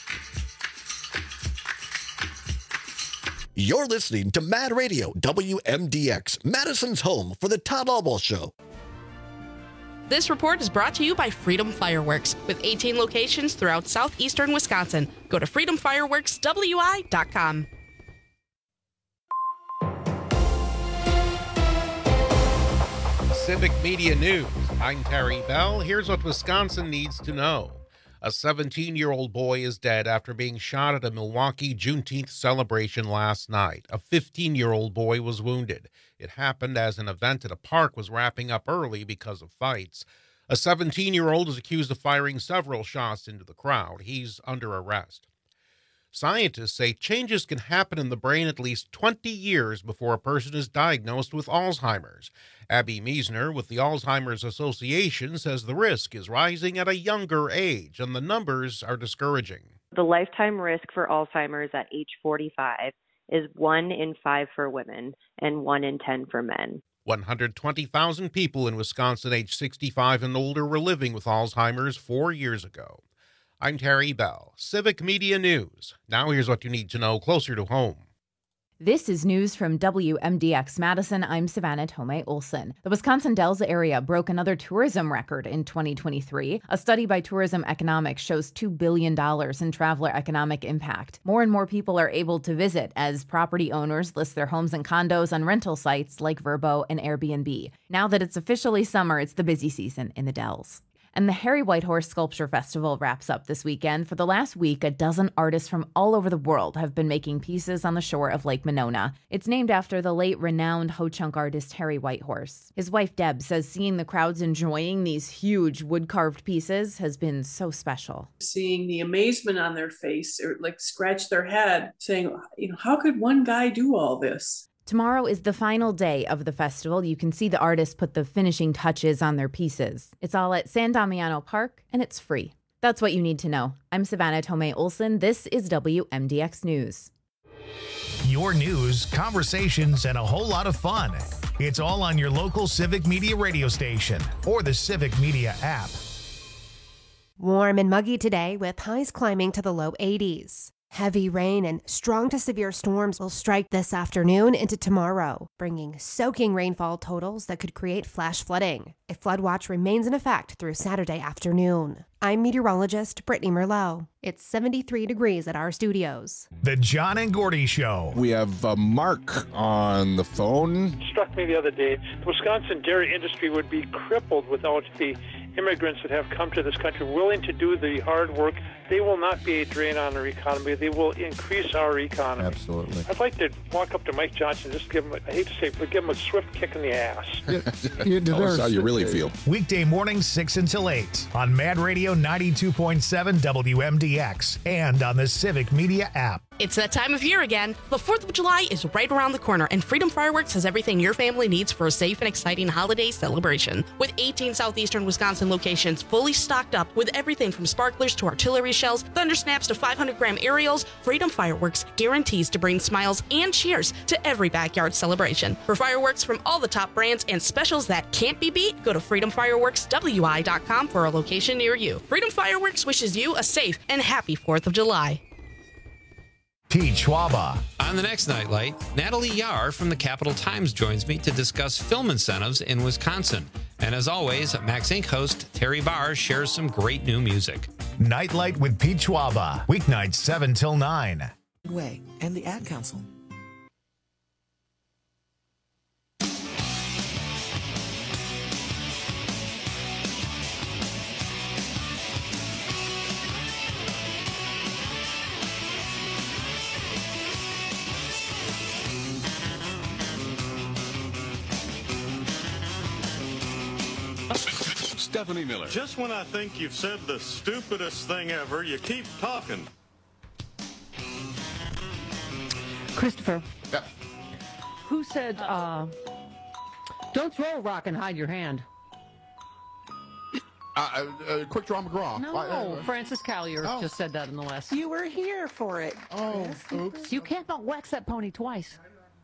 You're listening to Mad Radio, W M D X, Madison's home for the Todd Albaugh Show. This report is brought to you by Freedom Fireworks, with eighteen locations throughout southeastern Wisconsin. Go to freedom fireworks w i dot com. Civic Media News. I'm Terry Bell. Here's what Wisconsin needs to know. A seventeen-year-old boy is dead after being shot at a Milwaukee Juneteenth celebration last night. A fifteen-year-old boy was wounded. It happened as an event at a park was wrapping up early because of fights. A seventeen-year-old is accused of firing several shots into the crowd. He's under arrest. Scientists say changes can happen in the brain at least twenty years before a person is diagnosed with Alzheimer's. Abby Meisner with the Alzheimer's Association says the risk is rising at a younger age, and the numbers are discouraging. The lifetime risk for Alzheimer's at age forty-five is one in five for women and one in ten for men. one hundred twenty thousand people in Wisconsin age sixty-five and older were living with Alzheimer's four years ago. I'm Terry Bell, Civic Media News. Now here's what you need to know closer to home. This is news from W M D X Madison. I'm Savannah Tomei Olson. The Wisconsin Dells area broke another tourism record in twenty twenty-three. A study by Tourism Economics shows two billion dollars in traveler economic impact. More and more people are able to visit as property owners list their homes and condos on rental sites like Vrbo and Airbnb. Now that it's officially summer, it's the busy season in the Dells. And the Harry Whitehorse Sculpture Festival wraps up this weekend. For the last week, a dozen artists from all over the world have been making pieces on the shore of Lake Monona. It's named after the late renowned Ho-Chunk artist Harry Whitehorse. His wife Deb says seeing the crowds enjoying these huge wood-carved pieces has been so special. Seeing the amazement on their face, or like scratch their head, saying, you know, how could one guy do all this? Tomorrow is the final day of the festival. You can see the artists put the finishing touches on their pieces. It's all at San Damiano Park, and it's free. That's what you need to know. I'm Savannah Tomei Olson. This is W M D X News. Your news, conversations, and a whole lot of fun. It's all on your local Civic Media radio station or the Civic Media app. Warm and muggy today with highs climbing to the low eighties. Heavy rain and strong to severe storms will strike this afternoon into tomorrow, bringing soaking rainfall totals that could create flash flooding. A flood watch remains in effect through Saturday afternoon. I'm meteorologist Brittany Merlot. It's seventy-three degrees at our studios. The John and Gordy Show. We have uh, Mark on the phone. Struck me the other day, the Wisconsin dairy industry would be crippled without the immigrants that have come to this country willing to do the hard work. They will not be a drain on our economy. They will increase our economy. Absolutely. I'd like to walk up to Mike Johnson and just give him, a, I hate to say it, but give him a swift kick in the ass. Tell us how you really feel. Weekday mornings six until eight on Mad Radio ninety-two point seven W M D X and on the Civic Media app. It's that time of year again. The fourth of July is right around the corner, and Freedom Fireworks has everything your family needs for a safe and exciting holiday celebration. With eighteen southeastern Wisconsin locations fully stocked up with everything from sparklers to artillery shells, thunder snaps to five hundred gram aerials, Freedom Fireworks guarantees to bring smiles and cheers to every backyard celebration. For fireworks from all the top brands and specials that can't be beat, go to freedom fireworks w i dot com for a location near you. Freedom Fireworks wishes you a safe and happy fourth of July. Pete Schwaba. On the next Nightlight, Natalie Yar from the Capital Times joins me to discuss film incentives in Wisconsin. And as always, Max Incorporated host Terry Barr shares some great new music. Nightlight with Pete Schwaba. Weeknights seven till nine. Way and the Ad Council. Stephanie Miller. Just when I think you've said the stupidest thing ever, you keep talking. Christopher. Yep. Who said, uh, don't throw a rock and hide your hand? Uh, uh, uh, Quick Draw McGraw. No, Uh, uh, Francis Callier Oh. just said that in the last. You were here for it. Oh, oops. You can't wax that pony twice.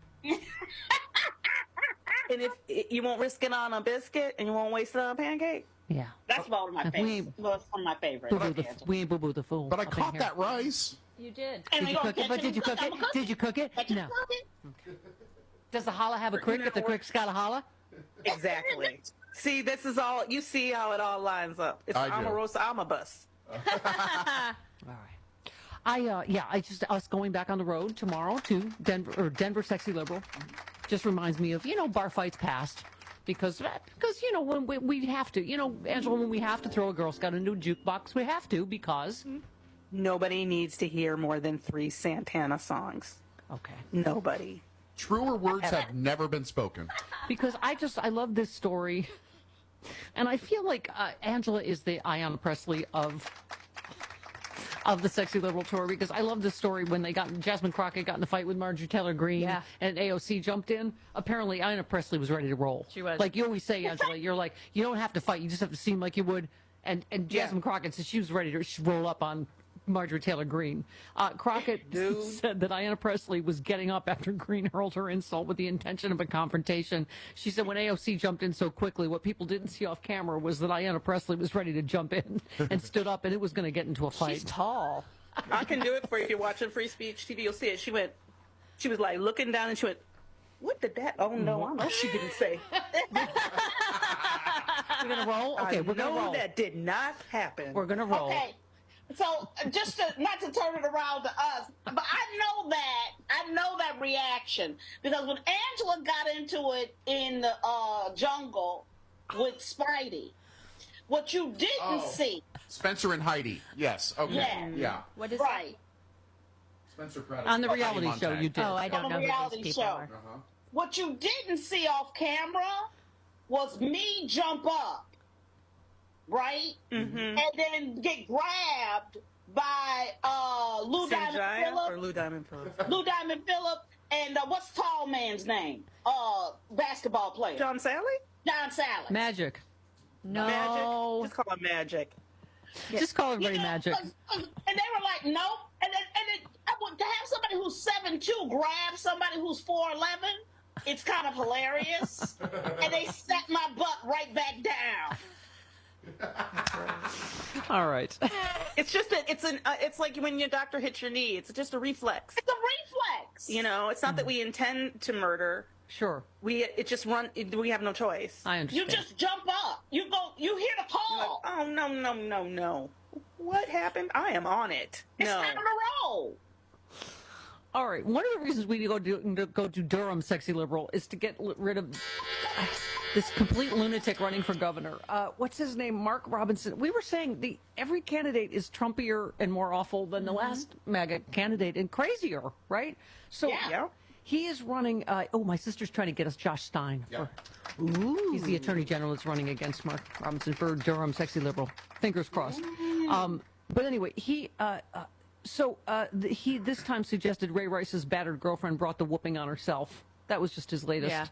And if you won't risk it on a biscuit and you won't waste it on a pancake? Yeah. That's one of my We favorites. ain't- Well, it's one of my favorites. Boo-boo the, we ain't boo-boo the fool. But I up in caught here. that rice. You did. Did you cook it? But did you cook it? Did you cook it? No. Does the holla have a crick if the crick's got a holla? Exactly. See, this is all, you see how it all lines up. It's I do. Omarosa Omnibus. All right. I uh yeah, I just us going back on the road tomorrow to Denver or Denver Sexy Liberal just reminds me of, you know, bar fights past. Because, because you know, when we, we have to, you know, Angela, when we have to throw a Girl Scout into a jukebox, we have to because Nobody needs to hear more than three Santana songs. Okay. Nobody. Truer words have never been spoken. Because I just, I love this story. And I feel like uh, Angela is the Ayanna Presley of of the Sexy Liberal Tour, because I love this story when they got, Jasmine Crockett got in a fight with Marjorie Taylor Greene, Yeah. and A O C jumped in. Apparently, Ayanna Presley was ready to roll. She was. Like you always say, Angela, you're like, you don't have to fight, you just have to seem like you would. And, and Jasmine Crockett said she was ready to roll up on Marjorie Taylor Greene. Uh, Crockett said that Ayanna Presley was getting up after Greene hurled her insult with the intention of a confrontation. She said when A O C jumped in so quickly, what people didn't see off camera was that Ayanna Presley was ready to jump in and stood up, and it was going to get into a fight. She's tall. I can do it for you if you're watching Free Speech T V. You'll see it. She went, she was like looking down and she went, what did that? Oh no, I know she didn't say. We're going to roll? Okay, I we're going to know roll. that did not happen. We're going to roll. Okay. So uh, just to, not to turn it around to us, but I know that I know that reaction because when Angela got into it in the uh, jungle with Spidey, what you didn't Oh. see. Spencer and Heidi. Yes. Okay. Yeah. Yeah. What is right. Spencer Craddock. On the Heidi reality Montag. show, you did. Oh, I don't On know a who reality these people show. are. Uh-huh. What you didn't see off camera was me jump up, right, Mm-hmm. and then get grabbed by uh, Lou Diamond Sanjaya or Phillip, Lou Diamond Phillips? Lou Diamond Phillip, and uh, what's the tall man's name? Uh, basketball player. John Sally? John Sally. Magic. No. Magic? Just call him Magic. Just call everybody You know, Magic. 'cause- 'cause- and they were like, nope. And then, and then I would, to have somebody who's seven two grab somebody who's four eleven, it's kind of hilarious. And they sat my butt right back down. All right. It's just that it's an. Uh, it's like when your doctor hits your knee. It's just a reflex. It's a reflex. You know, it's not that we intend to murder. Sure. We it just run. We have no choice. I understand. You just jump up. You go. You hear the call. Oh no no no no! What happened? I am on it. It's No. time to roll. All right. One of the reasons we go to, to go to Durham, Sexy Liberal, is to get l- rid of this complete lunatic running for governor. Uh, what's his name? Mark Robinson. We were saying the every candidate is Trumpier and more awful than the last MAGA candidate and crazier, right? So Yeah. he is running. Uh, oh, my sister's trying to get us Josh Stein. For, Ooh. He's the attorney general that's running against Mark Robinson for Durham, Sexy Liberal. Fingers crossed. Um, but anyway, he. Uh, uh, So uh, th- he this time suggested Ray Rice's battered girlfriend brought the whooping on herself. That was just his latest. Yeah.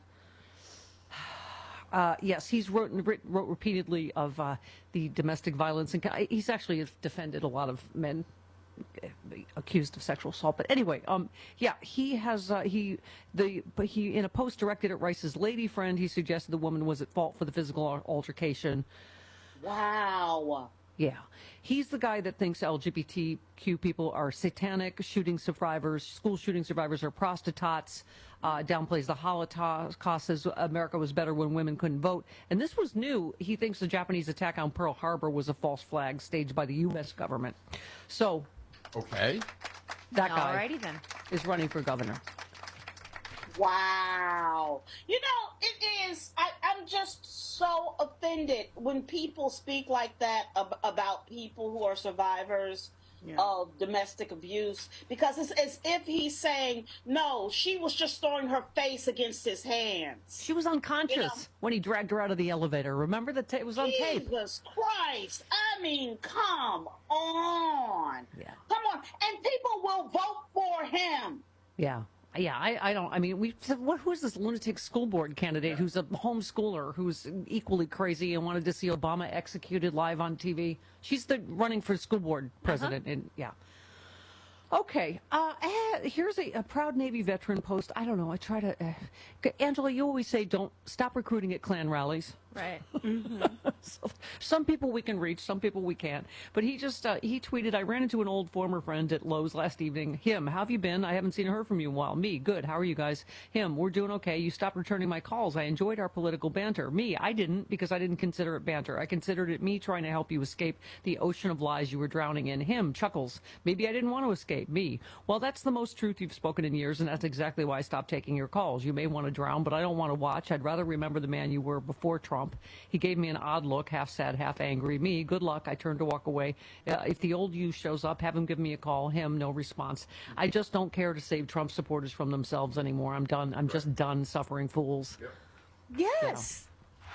Uh, yes, he's wrote, writ- wrote repeatedly of uh, the domestic violence, and ca- he's actually defended a lot of men uh, accused of sexual assault. But anyway, um, yeah, he has uh, he the but he in a post directed at Rice's lady friend, he suggested the woman was at fault for the physical al- altercation. Wow. Yeah. He's the guy that thinks L G B T Q people are satanic, shooting survivors, school shooting survivors are prostitutes, uh, downplays the Holocaust, says America was better when women couldn't vote. And this was new. He thinks the Japanese attack on Pearl Harbor was a false flag staged by the U S government. So, Okay. that guy Alrighty then. is running for governor. Wow. You know, it is, I, I'm just so offended when people speak like that ab- about people who are survivors yeah. of domestic abuse, because it's as if he's saying, no, she was just throwing her face against his hands. She was unconscious you know? when he dragged her out of the elevator. Remember that ta- it was on Jesus tape. Jesus Christ. I mean, come on. Yeah. Come on. And people will vote for him. Yeah. Yeah, I, I don't, I mean, we what, who's this lunatic school board candidate who's a homeschooler who's equally crazy and wanted to see Obama executed live on T V? She's the running for school board president, uh-huh. and yeah. Okay, uh, eh, here's a, a proud Navy veteran post. I don't know, I try to, uh, Angela, you always say don't stop recruiting at Klan rallies. Right. Mm-hmm. So, some people we can reach, some people we can't. But he just, uh, he tweeted, I ran into an old former friend at Lowe's last evening. Him, how have you been? I haven't seen or heard from you in a while. Me, good. How are you guys? Him, we're doing okay. You stopped returning my calls. I enjoyed our political banter. Me, I didn't because I didn't consider it banter. I considered it me trying to help you escape the ocean of lies you were drowning in. Him, chuckles. Maybe I didn't want to escape. Me, well, that's the most truth you've spoken in years, and that's exactly why I stopped taking your calls. You may want to drown, but I don't want to watch. I'd rather remember the man you were before Trump. He gave me an odd look, half sad, half angry. Me, good luck. I turned to walk away. Uh, if the old you shows up, have him give me a call. Him, no response. I just don't care to save Trump supporters from themselves anymore. I'm done. I'm just done suffering fools. Yes.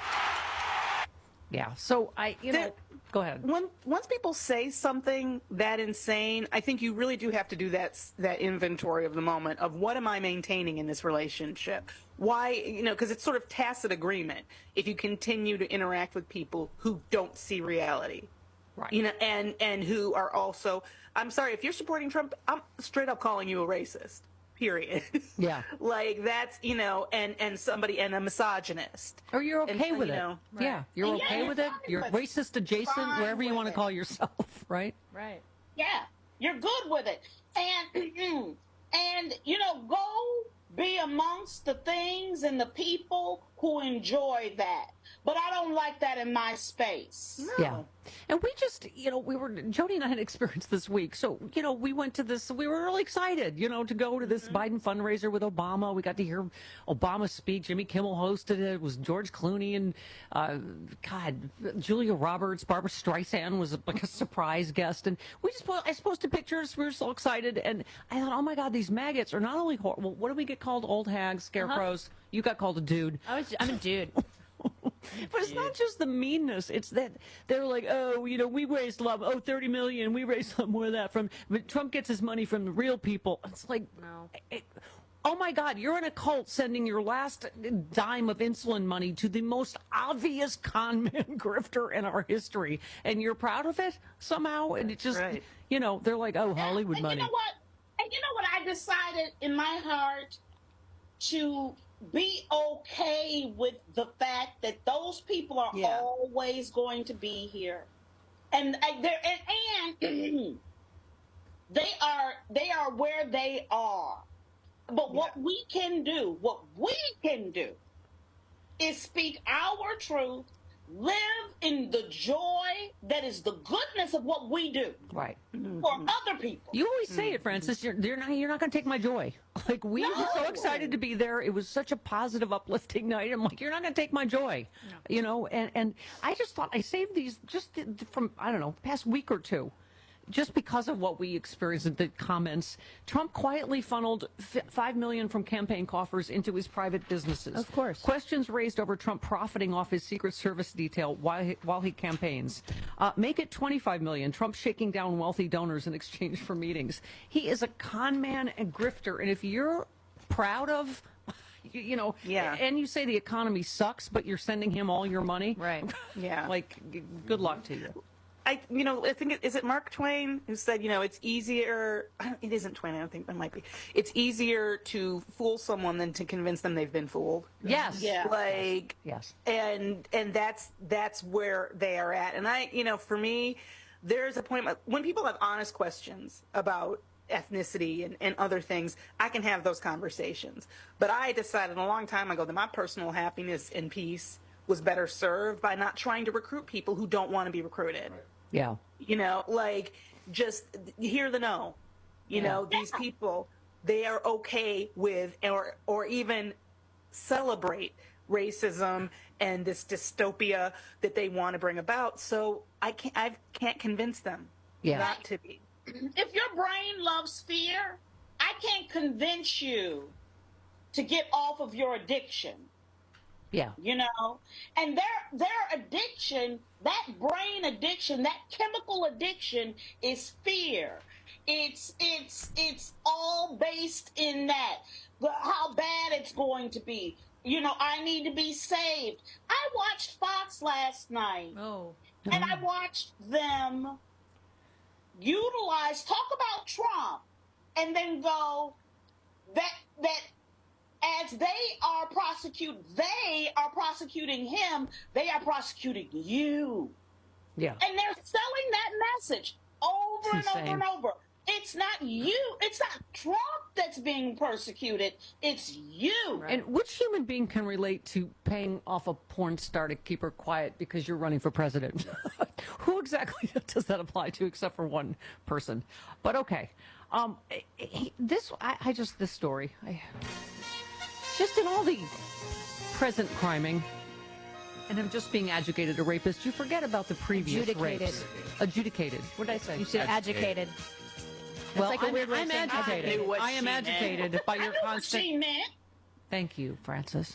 Yeah. So I, you know, go ahead. When once people say something that insane, I think you really do have to do that that inventory of the moment of what am I maintaining in this relationship? Why, you know, because it's sort of tacit agreement if you continue to interact with people who don't see reality. Right. You know, and and who are also, I'm sorry, if you're supporting Trump, I'm straight up calling you a racist. Period. Yeah. Like that's, you know, and and somebody and a misogynist. Or you're okay and, with you it. know, Yeah, you're And okay yeah, with you're it. fine You're with racist adjacent, Fine wherever you with want to it. call yourself, right? Right. Yeah, you're good with it. And and you know, go be amongst the things and the people who enjoy that. But I don't like that in my space. No. Yeah. And we just, you know, we were, Jody and I had experienced this week. So, you know, we went to this, we were really excited, you know, to go to this mm-hmm. Biden fundraiser with Obama. We got to hear Obama speak. Jimmy Kimmel hosted it. It was George Clooney and, uh, God, Julia Roberts. Barbara Streisand was like a surprise guest. And we just, I posted pictures. We were so excited. And I thought, oh my God, these maggots are not only horrible. What do we get called? Old hags, scarecrows. Uh-huh. You got called a dude. I was, I'm a dude. But it's not just the meanness. It's that they're like, oh, you know, we raised a lot. Oh, thirty million. We raised a lot more of that from. But Trump gets his money from the real people. It's like, no. It, oh my God, you're in a cult sending your last dime of insulin money to the most obvious con man grifter in our history, and you're proud of it somehow. And it just, right. you know, they're like, oh, Hollywood and money. You know what? And you know what? I decided in my heart to be okay with the fact that those people are Yeah. always going to be here, and and they're and, and they are they are where they are. But what Yeah. we can do, what we can do, is speak our truth, live in the joy that is the goodness of what we do Right. for other people. You always say it, Francis. You're, you're not. You're not going to take my joy. Like we were so No. excited to be there. It was such a positive, uplifting night. I'm like, you're not going to take my joy. You know. And and I just thought I saved these just from I don't know past week or two. Just because of what we experienced in the comments, Trump quietly funneled f- five million dollars from campaign coffers into his private businesses. Of course. Questions raised over Trump profiting off his Secret Service detail while he, while he campaigns. Uh, make it twenty-five million dollars. Trump shaking down wealthy donors in exchange for meetings. He is a con man and grifter. And if you're proud of, you, you know, Yeah. and you say the economy sucks, but you're sending him all your money. Right. Yeah. Like, g- good luck to you. I, you know, I think it, is it Mark Twain who said, you know, it's easier. I don't, it isn't Twain. I don't think it might be. It's easier to fool someone than to convince them they've been fooled. Yes. Yeah. Like, Yes. and and that's that's where they are at. And I, you know, for me, there's a point when people have honest questions about ethnicity and, and other things, I can have those conversations. But I decided a long time ago that my personal happiness and peace was better served by not trying to recruit people who don't want to be recruited. Yeah. You know, like just hear the no. You Yeah. know, these people, they are okay with or or even celebrate racism and this dystopia that they want to bring about. So I can't I can't convince them Yeah. not to be. if your brain loves fear, I can't convince you to get off of your addiction. Yeah. You know, and their their addiction, that brain addiction, that chemical addiction is fear. It's it's it's all based in that, the, how bad it's going to be. You know, I need to be saved. I watched Fox last night. Oh. And I watched them utilize, talk about Trump, and then go that that as they are prosecute, they are prosecuting him, they are prosecuting you. Yeah. And they're selling that message over It's and insane. over and over. It's not you. It's not Trump that's being persecuted. It's you. And which human being can relate to paying off a porn star to keep her quiet because you're running for president? Who exactly does that apply to, except for one person? But okay, um, this I, I just this story, I, just in all the present criming, and him just being adjudicated a rapist, you forget about the previous Adjudicated. rapes. Adjudicated. What did I say? You said Agitated. educated. Well, like a I'm, weird way of I'm saying agitated. I knew what I am she meant. agitated by I your knew what constant. she meant. Thank you, Francis.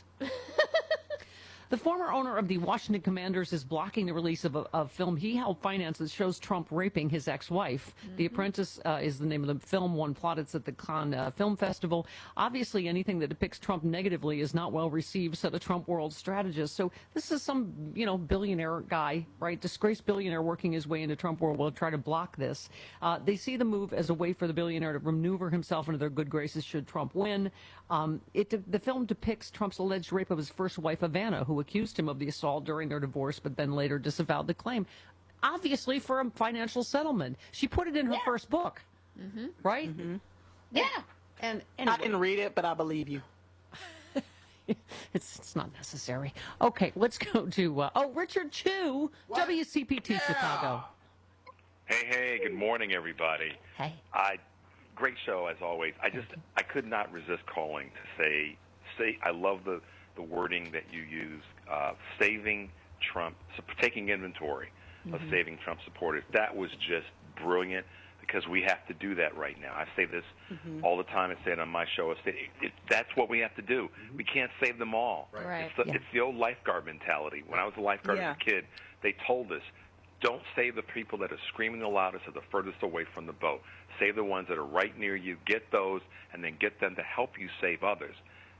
The former owner of the Washington Commanders is blocking the release of a, a film he helped finance that shows Trump raping his ex-wife. Mm-hmm. The Apprentice uh, is the name of the film, won plaudits at the Cannes uh, Film Festival. Obviously, anything that depicts Trump negatively is not well received, said a Trump world strategist. So this is some, you know, billionaire guy, right? Disgraced billionaire working his way into Trump world will try to block this. Uh, they see the move as a way for the billionaire to maneuver himself into their good graces should Trump win. Um, it, the film depicts Trump's alleged rape of his first wife, Ivana, who accused him of the assault during their divorce, but then later disavowed the claim. Obviously, for a financial settlement. She put it in her Yeah. first book, Mm-hmm. right? Mm-hmm. Yeah. And I anyway, didn't read it, but I believe you. it's it's not necessary. Okay, let's go to uh, oh Richard Chu, W C P T Chicago. Hey, hey, good morning, everybody. Hey. I, great show, as always. I just, I could not resist calling to say, say, I love the, the wording that you use, uh, saving Trump, so taking inventory of Mhm. saving Trump supporters. That was just brilliant, because we have to do that right now. I say this Mhm. all the time. I say it on my show. I say it, it, that's what we have to do. We can't save them all. Right. Right. It's, the, Yeah. it's the old lifeguard mentality. When I was a lifeguard Yeah. as a kid, they told us, don't save the people that are screaming the loudest or the furthest away from the boat. Save the ones that are right near you. Get those, and then get them to help you save others.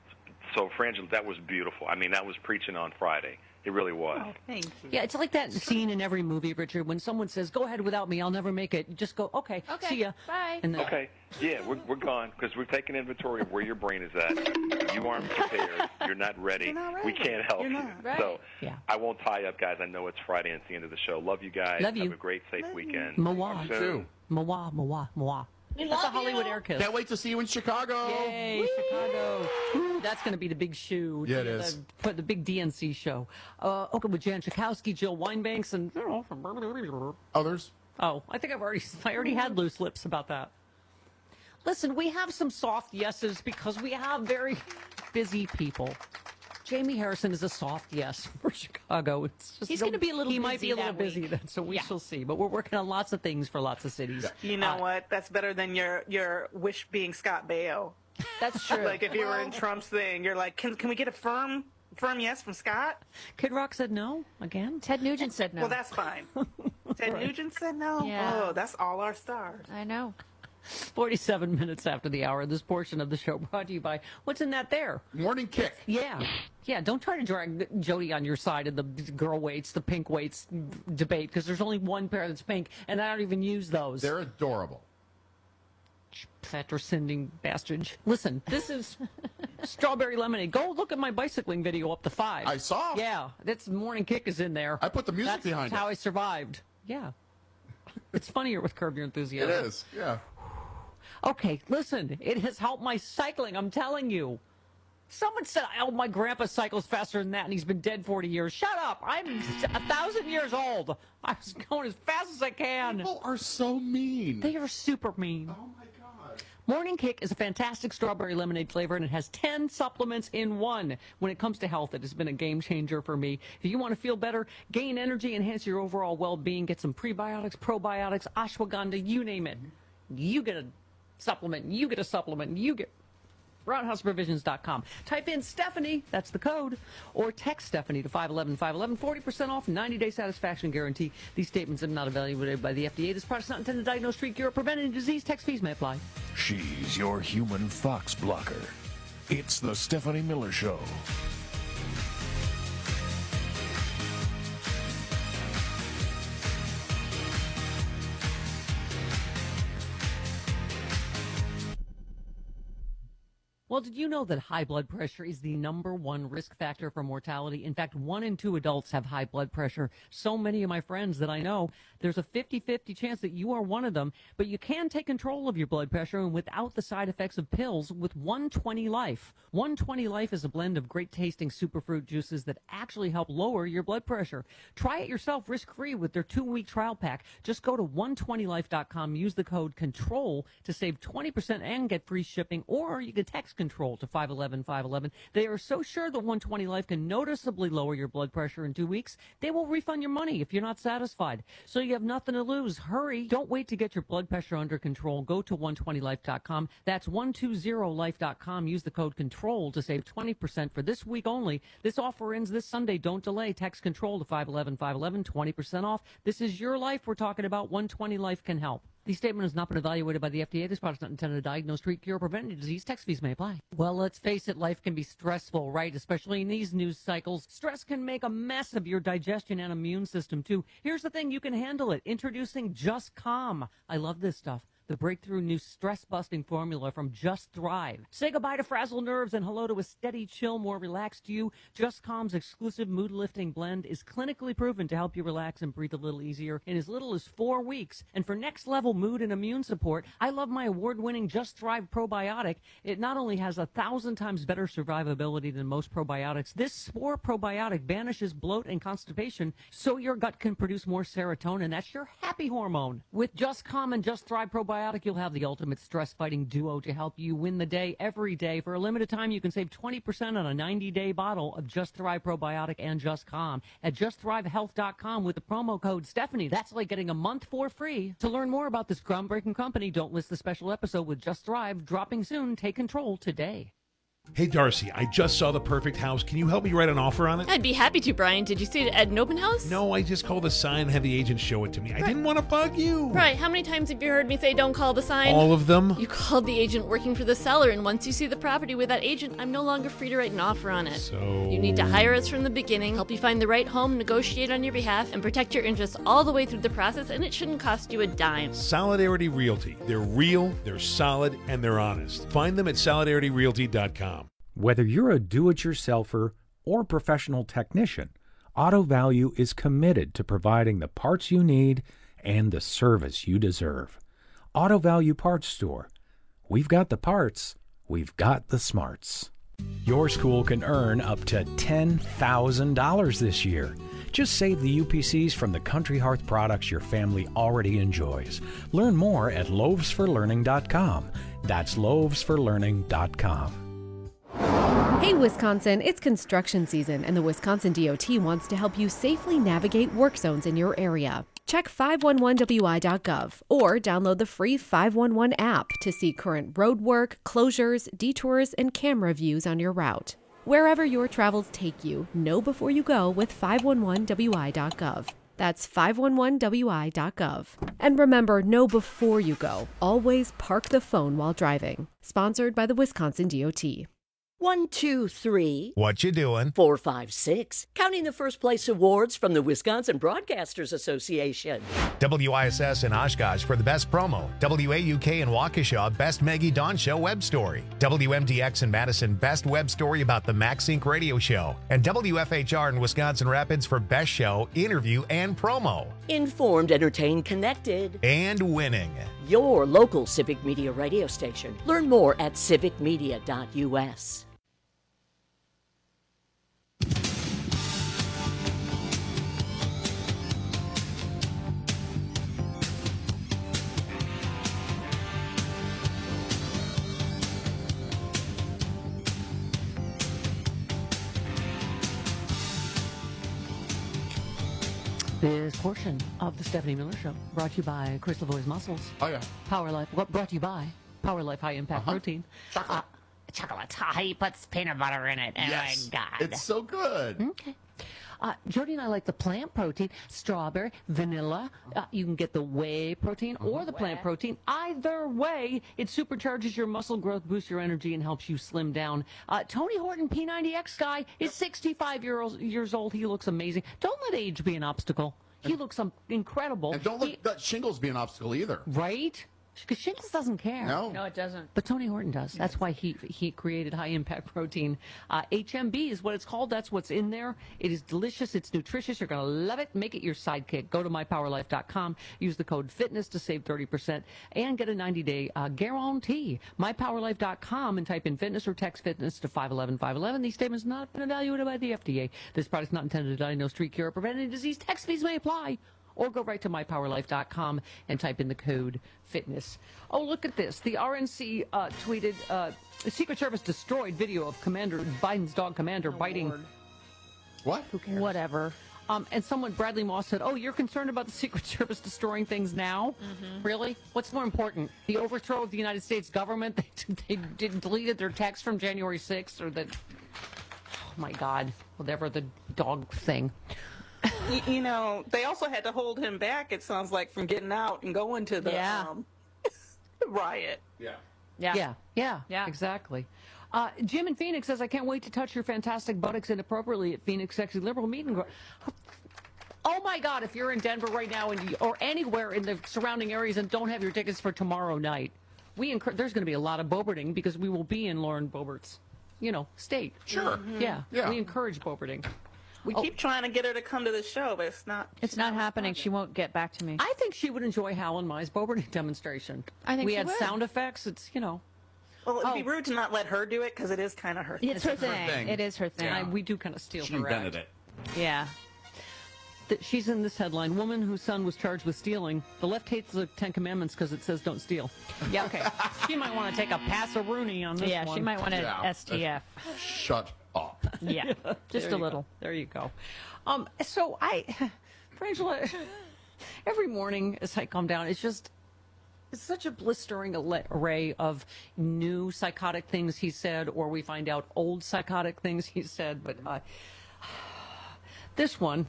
So, Frangela, that was beautiful. I mean, that was preaching on Friday. It really was. Oh, thank you. Yeah, it's like that scene in every movie, Richard, when someone says, "Go ahead without me, I'll never make it." You just go, "Okay, Okay, see ya." bye. And then, Okay, yeah, we're, we're gone because we're taking inventory of where your brain is at. You aren't prepared. You're not ready. You're not We ready. can't help You're you. not. Right. So Yeah. I won't tie you up, guys. I know it's Friday and it's the end of the show. Love you guys. Love you. Have a great, safe weekend. Mawa. Soon. Mawa, mawa, mawa. We That's a love Hollywood you. air kiss. Can't wait to see you in Chicago. Yay, Chicago. Ooh, that's going to be the big shoe. Yeah, it the, is. The, the big D N C show. Uh, okay, with Jan Schakowsky, Jill Weinbanks, and you know, Others? oh, I think I've already, I already had loose lips about that. Listen, we have some soft yeses because we have very busy people. Jamie Harrison is a soft yes for Chicago. It's just He's gonna be a little He might be busy a little that busy week. then, so we Yeah. shall see. But we're working on lots of things for lots of cities. You know Uh, what? That's better than your your wish being Scott Baio. That's true. Like if you were in Trump's thing, you're like, can can we get a firm firm yes from Scott? Kid Rock said no again. Ted Nugent said no. Well, that's fine. Ted Right. Nugent said no. Yeah. Oh, that's all our stars. I know. forty-seven minutes after the hour, this portion of the show brought to you by what's in that there? Morning kick. Yeah. Yeah, don't try to drag Jody on your side of the girl weights, the pink weights debate, because there's only one pair that's pink, and I don't even use those. They're adorable. Fat-sending bastard. Listen, this is Strawberry Lemonade. Go look at my bicycling video up to five. I saw. Yeah, that's Morning Kick is in there. I put the music that's behind how it. I survived. Yeah. It's funnier with Curb Your Enthusiasm. It is, yeah. Okay, listen, it has helped my cycling, I'm telling you. Someone said, oh, my grandpa cycles faster than that, and he's been dead forty years. Shut up. I'm a thousand years old. I was going as fast as I can. People are so mean. They are super mean. Oh, my God. Morning Kick is a fantastic strawberry lemonade flavor, and it has ten supplements in one. When it comes to health, it has been a game changer for me. If you want to feel better, gain energy, enhance your overall well-being, get some prebiotics, probiotics, ashwagandha, you name it. You get a supplement, you get a supplement, you get... roundhouse provisions dot com. Type in Stephanie, that's the code, or text Stephanie to five one one, five one one, forty percent off, ninety-day satisfaction guarantee. These statements are not evaluated by the F D A. This product is not intended to diagnose, treat, cure, or prevent any disease. Text fees may apply. She's your human fox blocker. It's the Stephanie Miller Show. Well, did you know that high blood pressure is the number one risk factor for mortality? In fact, one in two adults have high blood pressure. So many of my friends that I know, there's a fifty-fifty chance that you are one of them. But you can take control of your blood pressure and without the side effects of pills with one twenty Life. one twenty Life is a blend of great-tasting superfruit juices that actually help lower your blood pressure. Try it yourself risk-free with their two-week trial pack. Just go to one twenty life dot com, use the code CONTROL to save twenty percent and get free shipping, or you can text CONTROL to five one one, five one one. They are so sure that one twenty Life can noticeably lower your blood pressure in two weeks, they will refund your money if you're not satisfied. So you have nothing to lose. Hurry. Don't wait to get your blood pressure under control. Go to one twenty life dot com. That's one twenty life dot com. Use the code CONTROL to save twenty percent for this week only. This offer ends this Sunday. Don't delay. Text CONTROL to five one one, five one one, twenty percent off. This is your life we're talking about. one twenty Life can help. The statement has not been evaluated by the F D A. This product is not intended to diagnose, treat, cure, or prevent any disease. Text fees may apply. Well, let's face it, life can be stressful, right? Especially in these news cycles. Stress can make a mess of your digestion and immune system, too. Here's the thing. You can handle it. Introducing Just Calm. I love this stuff. The breakthrough new stress-busting formula from Just Thrive. Say goodbye to frazzled nerves and hello to a steady, chill, more relaxed you. Just Calm's exclusive mood-lifting blend is clinically proven to help you relax and breathe a little easier in as little as four weeks. And for next-level mood and immune support, I love my award-winning Just Thrive probiotic. It not only has a thousand times better survivability than most probiotics, this spore probiotic banishes bloat and constipation so your gut can produce more serotonin. That's your happy hormone. With Just Calm and Just Thrive probiotic, you'll have the ultimate stress-fighting duo to help you win the day every day. For a limited time, you can save twenty percent on a ninety-day bottle of Just Thrive Probiotic and Just Calm at just thrive health dot com with the promo code Stephanie. That's like getting a month for free. To learn more about this groundbreaking company, don't miss the special episode with Just Thrive, dropping soon. Take control today. Hey, Darcy, I just saw The Perfect House. Can you help me write an offer on it? I'd be happy to, Brian. Did you see it at an open house? No, I just called the sign and had the agent show it to me. I didn't want to bug you. Brian, how many times have you heard me say don't call the sign? All of them. You called the agent working for the seller, and once you see the property with that agent, I'm no longer free to write an offer on it. So... You need to hire us from the beginning, help you find the right home, negotiate on your behalf, and protect your interests all the way through the process, and it shouldn't cost you a dime. Solidarity Realty. They're real, they're solid, and they're honest. Find them at solidarity realty dot com. Whether you're a do-it-yourselfer or professional technician, Auto Value is committed to providing the parts you need and the service you deserve. Auto Value Parts Store. We've got the parts, we've got the smarts. Your school can earn up to ten thousand dollars this year. Just save the U P Cs from the Country Hearth products your family already enjoys. Learn more at loaves for learning dot com. That's loaves for learning dot com. Hey Wisconsin, it's construction season and the Wisconsin D O T wants to help you safely navigate work zones in your area. Check five one one W I dot gov or download the free five one one app to see current road work, closures, detours, and camera views on your route. Wherever your travels take you, know before you go with five one one W I dot gov. That's five one one W I dot gov. And remember, know before you go. Always park the phone while driving. Sponsored by the Wisconsin D O T. One, two, three. What you doing? Four, five, six. Counting the first place awards from the Wisconsin Broadcasters Association. W I S S in Oshkosh for the best promo. W A U K in Waukesha, best Maggie Dawn Show web story. W M D X in Madison, best web story about the MaxSync radio show. And W F H R in Wisconsin Rapids for best show, interview, and promo. Informed, entertained, connected. And winning. Your local Civic Media radio station. Learn more at civic media dot U S. This portion of the Stephanie Miller Show brought to you by Crystal Boys Muscles. Oh, yeah. Power Life. What brought to you by Power Life High Impact Uh-huh. Protein. Chocolate. Uh, chocolate. He puts peanut butter in it. Oh, Yes. my God. It's so good. Okay. Uh, Jody and I like the plant protein, strawberry, vanilla. Uh, you can get the whey protein or the plant protein. Either way, it supercharges your muscle growth, boosts your energy, and helps you slim down. Uh, Tony Horton, P ninety X guy, is sixty-five year old, years old. He looks amazing. Don't let age be an obstacle. He looks um, incredible. And don't let that shingles be an obstacle either. Right? Because Shingles doesn't care. No. No, it doesn't. But Tony Horton does. That's why he he created high impact protein. Uh, H M B is what it's called. That's what's in there. It is delicious. It's nutritious. You're going to love it. Make it your sidekick. Go to my power life dot com. Use the code FITNESS to save thirty percent and get a ninety day uh, guarantee. my power life dot com and type in fitness or text fitness to five eleven five eleven. These statements not been evaluated by the F D A. This product is not intended to diagnose, treat, cure, or prevent any disease. Text fees may apply. Or go right to my power life dot com and type in the code FITNESS. Oh, look at this. The R N C uh, tweeted, uh, the Secret Service destroyed video of Commander Biden's dog Commander Oh, biting. Lord. What? Who cares? Whatever. Um, and someone, Bradley Moss, said, oh, you're concerned about the Secret Service destroying things now? Mm-hmm. Really? What's more important? The overthrow of the United States government? They, they did, deleted their text from January sixth? Or the, oh my God, whatever the dog thing. you, you know, they also had to hold him back, it sounds like, from getting out and going to the Yeah. um, riot. Yeah. Yeah. Yeah. Yeah. Yeah. Exactly. Uh, Jim in Phoenix says, I can't wait to touch your fantastic buttocks inappropriately at Phoenix Sexy Liberal Meet and Grow. Oh my God, if you're in Denver right now and you, or anywhere in the surrounding areas and don't have your tickets for tomorrow night, we encourage, there's going to be a lot of Boberting because we will be in Lauren Boebert's, you know, state. Sure. Mm-hmm. Yeah. Yeah. We encourage Boberting. We Oh. keep trying to get her to come to the show, but it's not. It's not happening. She won't get back to me. I think she would enjoy Hal and Mai's Boberting demonstration. I think we she had would. sound effects. It's, you know. Well, it'd Oh. be rude to not let her do it because it is kind of her. It's her thing. thing. It is her thing. I, we do kind of steal She her invented act. it. Yeah. That she's in this headline. Woman whose son was charged with stealing. The left hates the Ten Commandments because it says don't steal. Yeah, okay. She might want to take a pass-a-rooney on this Yeah, one. she might want an Yeah. S T F. Shut up. Yeah, just There a you little. go. There you go. Um, so I, Frangela, every morning as I come down, it's just, it's such a blistering ale- array of new psychotic things he said, or we find out old psychotic things he said. But uh, this one,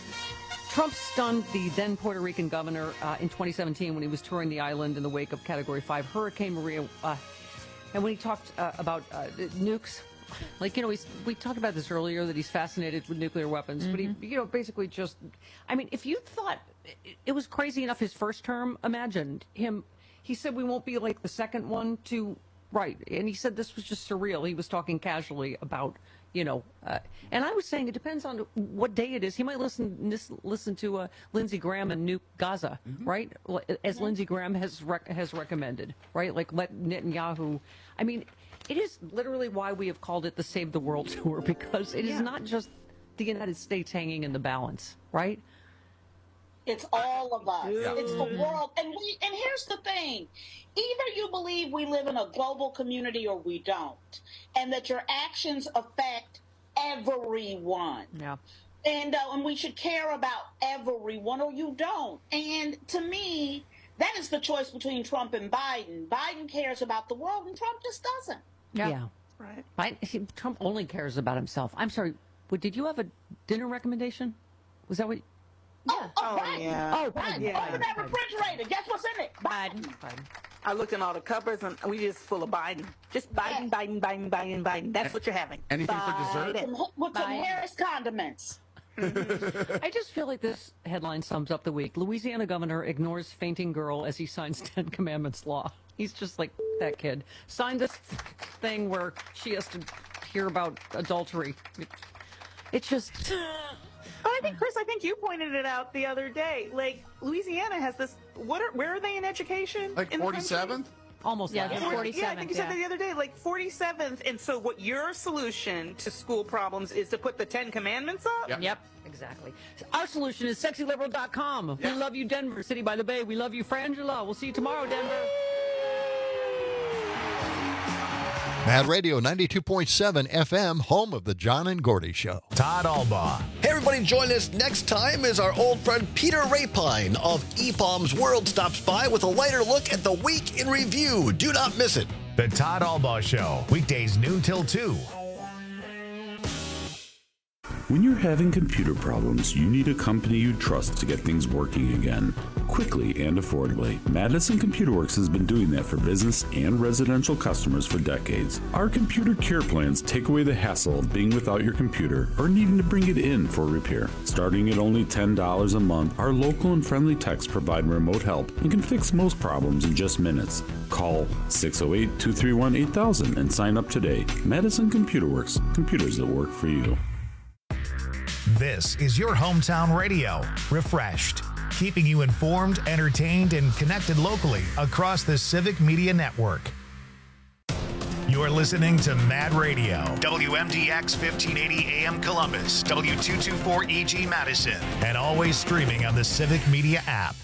Trump stunned the then Puerto Rican governor uh, in twenty seventeen when he was touring the island in the wake of Category five Hurricane Maria. Uh, and when he talked uh, about uh, nukes, like, you know, he's, we talked about this earlier, that he's fascinated with nuclear weapons. But he, you know, basically just, I mean, if you thought it, it was crazy enough his first term, imagine him, he said we won't be like the second one to, right. And he said this was just surreal. He was talking casually about, you know, uh, and I was saying it depends on what day it is. He might listen lis- listen to uh, Lindsey Graham and nuke Gaza, right? Well, as Lindsey Graham has rec- has recommended, right? Like let Netanyahu. I mean, it is literally why we have called it the Save the World Tour, because it is not just the United States hanging in the balance, right? It's all of us. It's the world. And we and here's the thing. Either you believe we live in a global community or we don't. And that your actions affect everyone. Yeah. And, uh, and we should care about everyone or you don't. And to me, that is the choice between Trump and Biden. Biden cares about the world and Trump just doesn't. Yeah. yeah. Right. Biden, he, Trump only cares about himself. I'm sorry. What, did you have a dinner recommendation? Was that what? Yeah. Oh, Oh, Biden. yeah. Oh, Biden. Biden. Open that refrigerator. Guess what's in it? Biden. Biden. I looked in all the cupboards and we just full of Biden. Just Biden, Biden, Biden, Biden, Biden. That's what you're having. Anything for dessert? Some, with some Biden. Harris condiments. I just feel like this headline sums up the week. Louisiana governor ignores fainting girl as he signs Ten Commandments law. He's just like, that kid. Signed this thing where she has to hear about adultery. It, it's just... But I think, Chris, I think you pointed it out the other day. Like, Louisiana has this, what are, where are they in education? Like in the country? forty-seventh? Almost Yeah, like they're it. forty-seventh. Yeah, I think you said that the other day, like forty-seventh. And so what your solution to school problems is to put the Ten Commandments up? Yep. Yep, exactly. Our solution is sexy liberal dot com. Yeah. We love you, Denver, City by the Bay. We love you, Frangela. We'll see you tomorrow, Denver. Mad Radio ninety-two point seven F M, home of the John and Gordy Show. Todd Albaugh. Hey, everybody, join us next time as our old friend Peter Rapine of E P O M's World stops by with a lighter look at the week in review. Do not miss it. The Todd Albaugh Show, weekdays noon till two. When you're having computer problems, you need a company you trust to get things working again, quickly and affordably. Madison Computer Works has been doing that for business and residential customers for decades. Our computer care plans take away the hassle of being without your computer or needing to bring it in for repair. Starting at only ten dollars a month, our local and friendly techs provide remote help and can fix most problems in just minutes. Call six oh eight, two three one, eight thousand and sign up today. Madison Computer Works, computers that work for you. This is your hometown radio, refreshed, keeping you informed, entertained, and connected locally across the Civic Media Network. You're listening to Mad Radio, W M D X fifteen eighty A M Columbus, W two twenty-four E G Madison, and always streaming on the Civic Media app.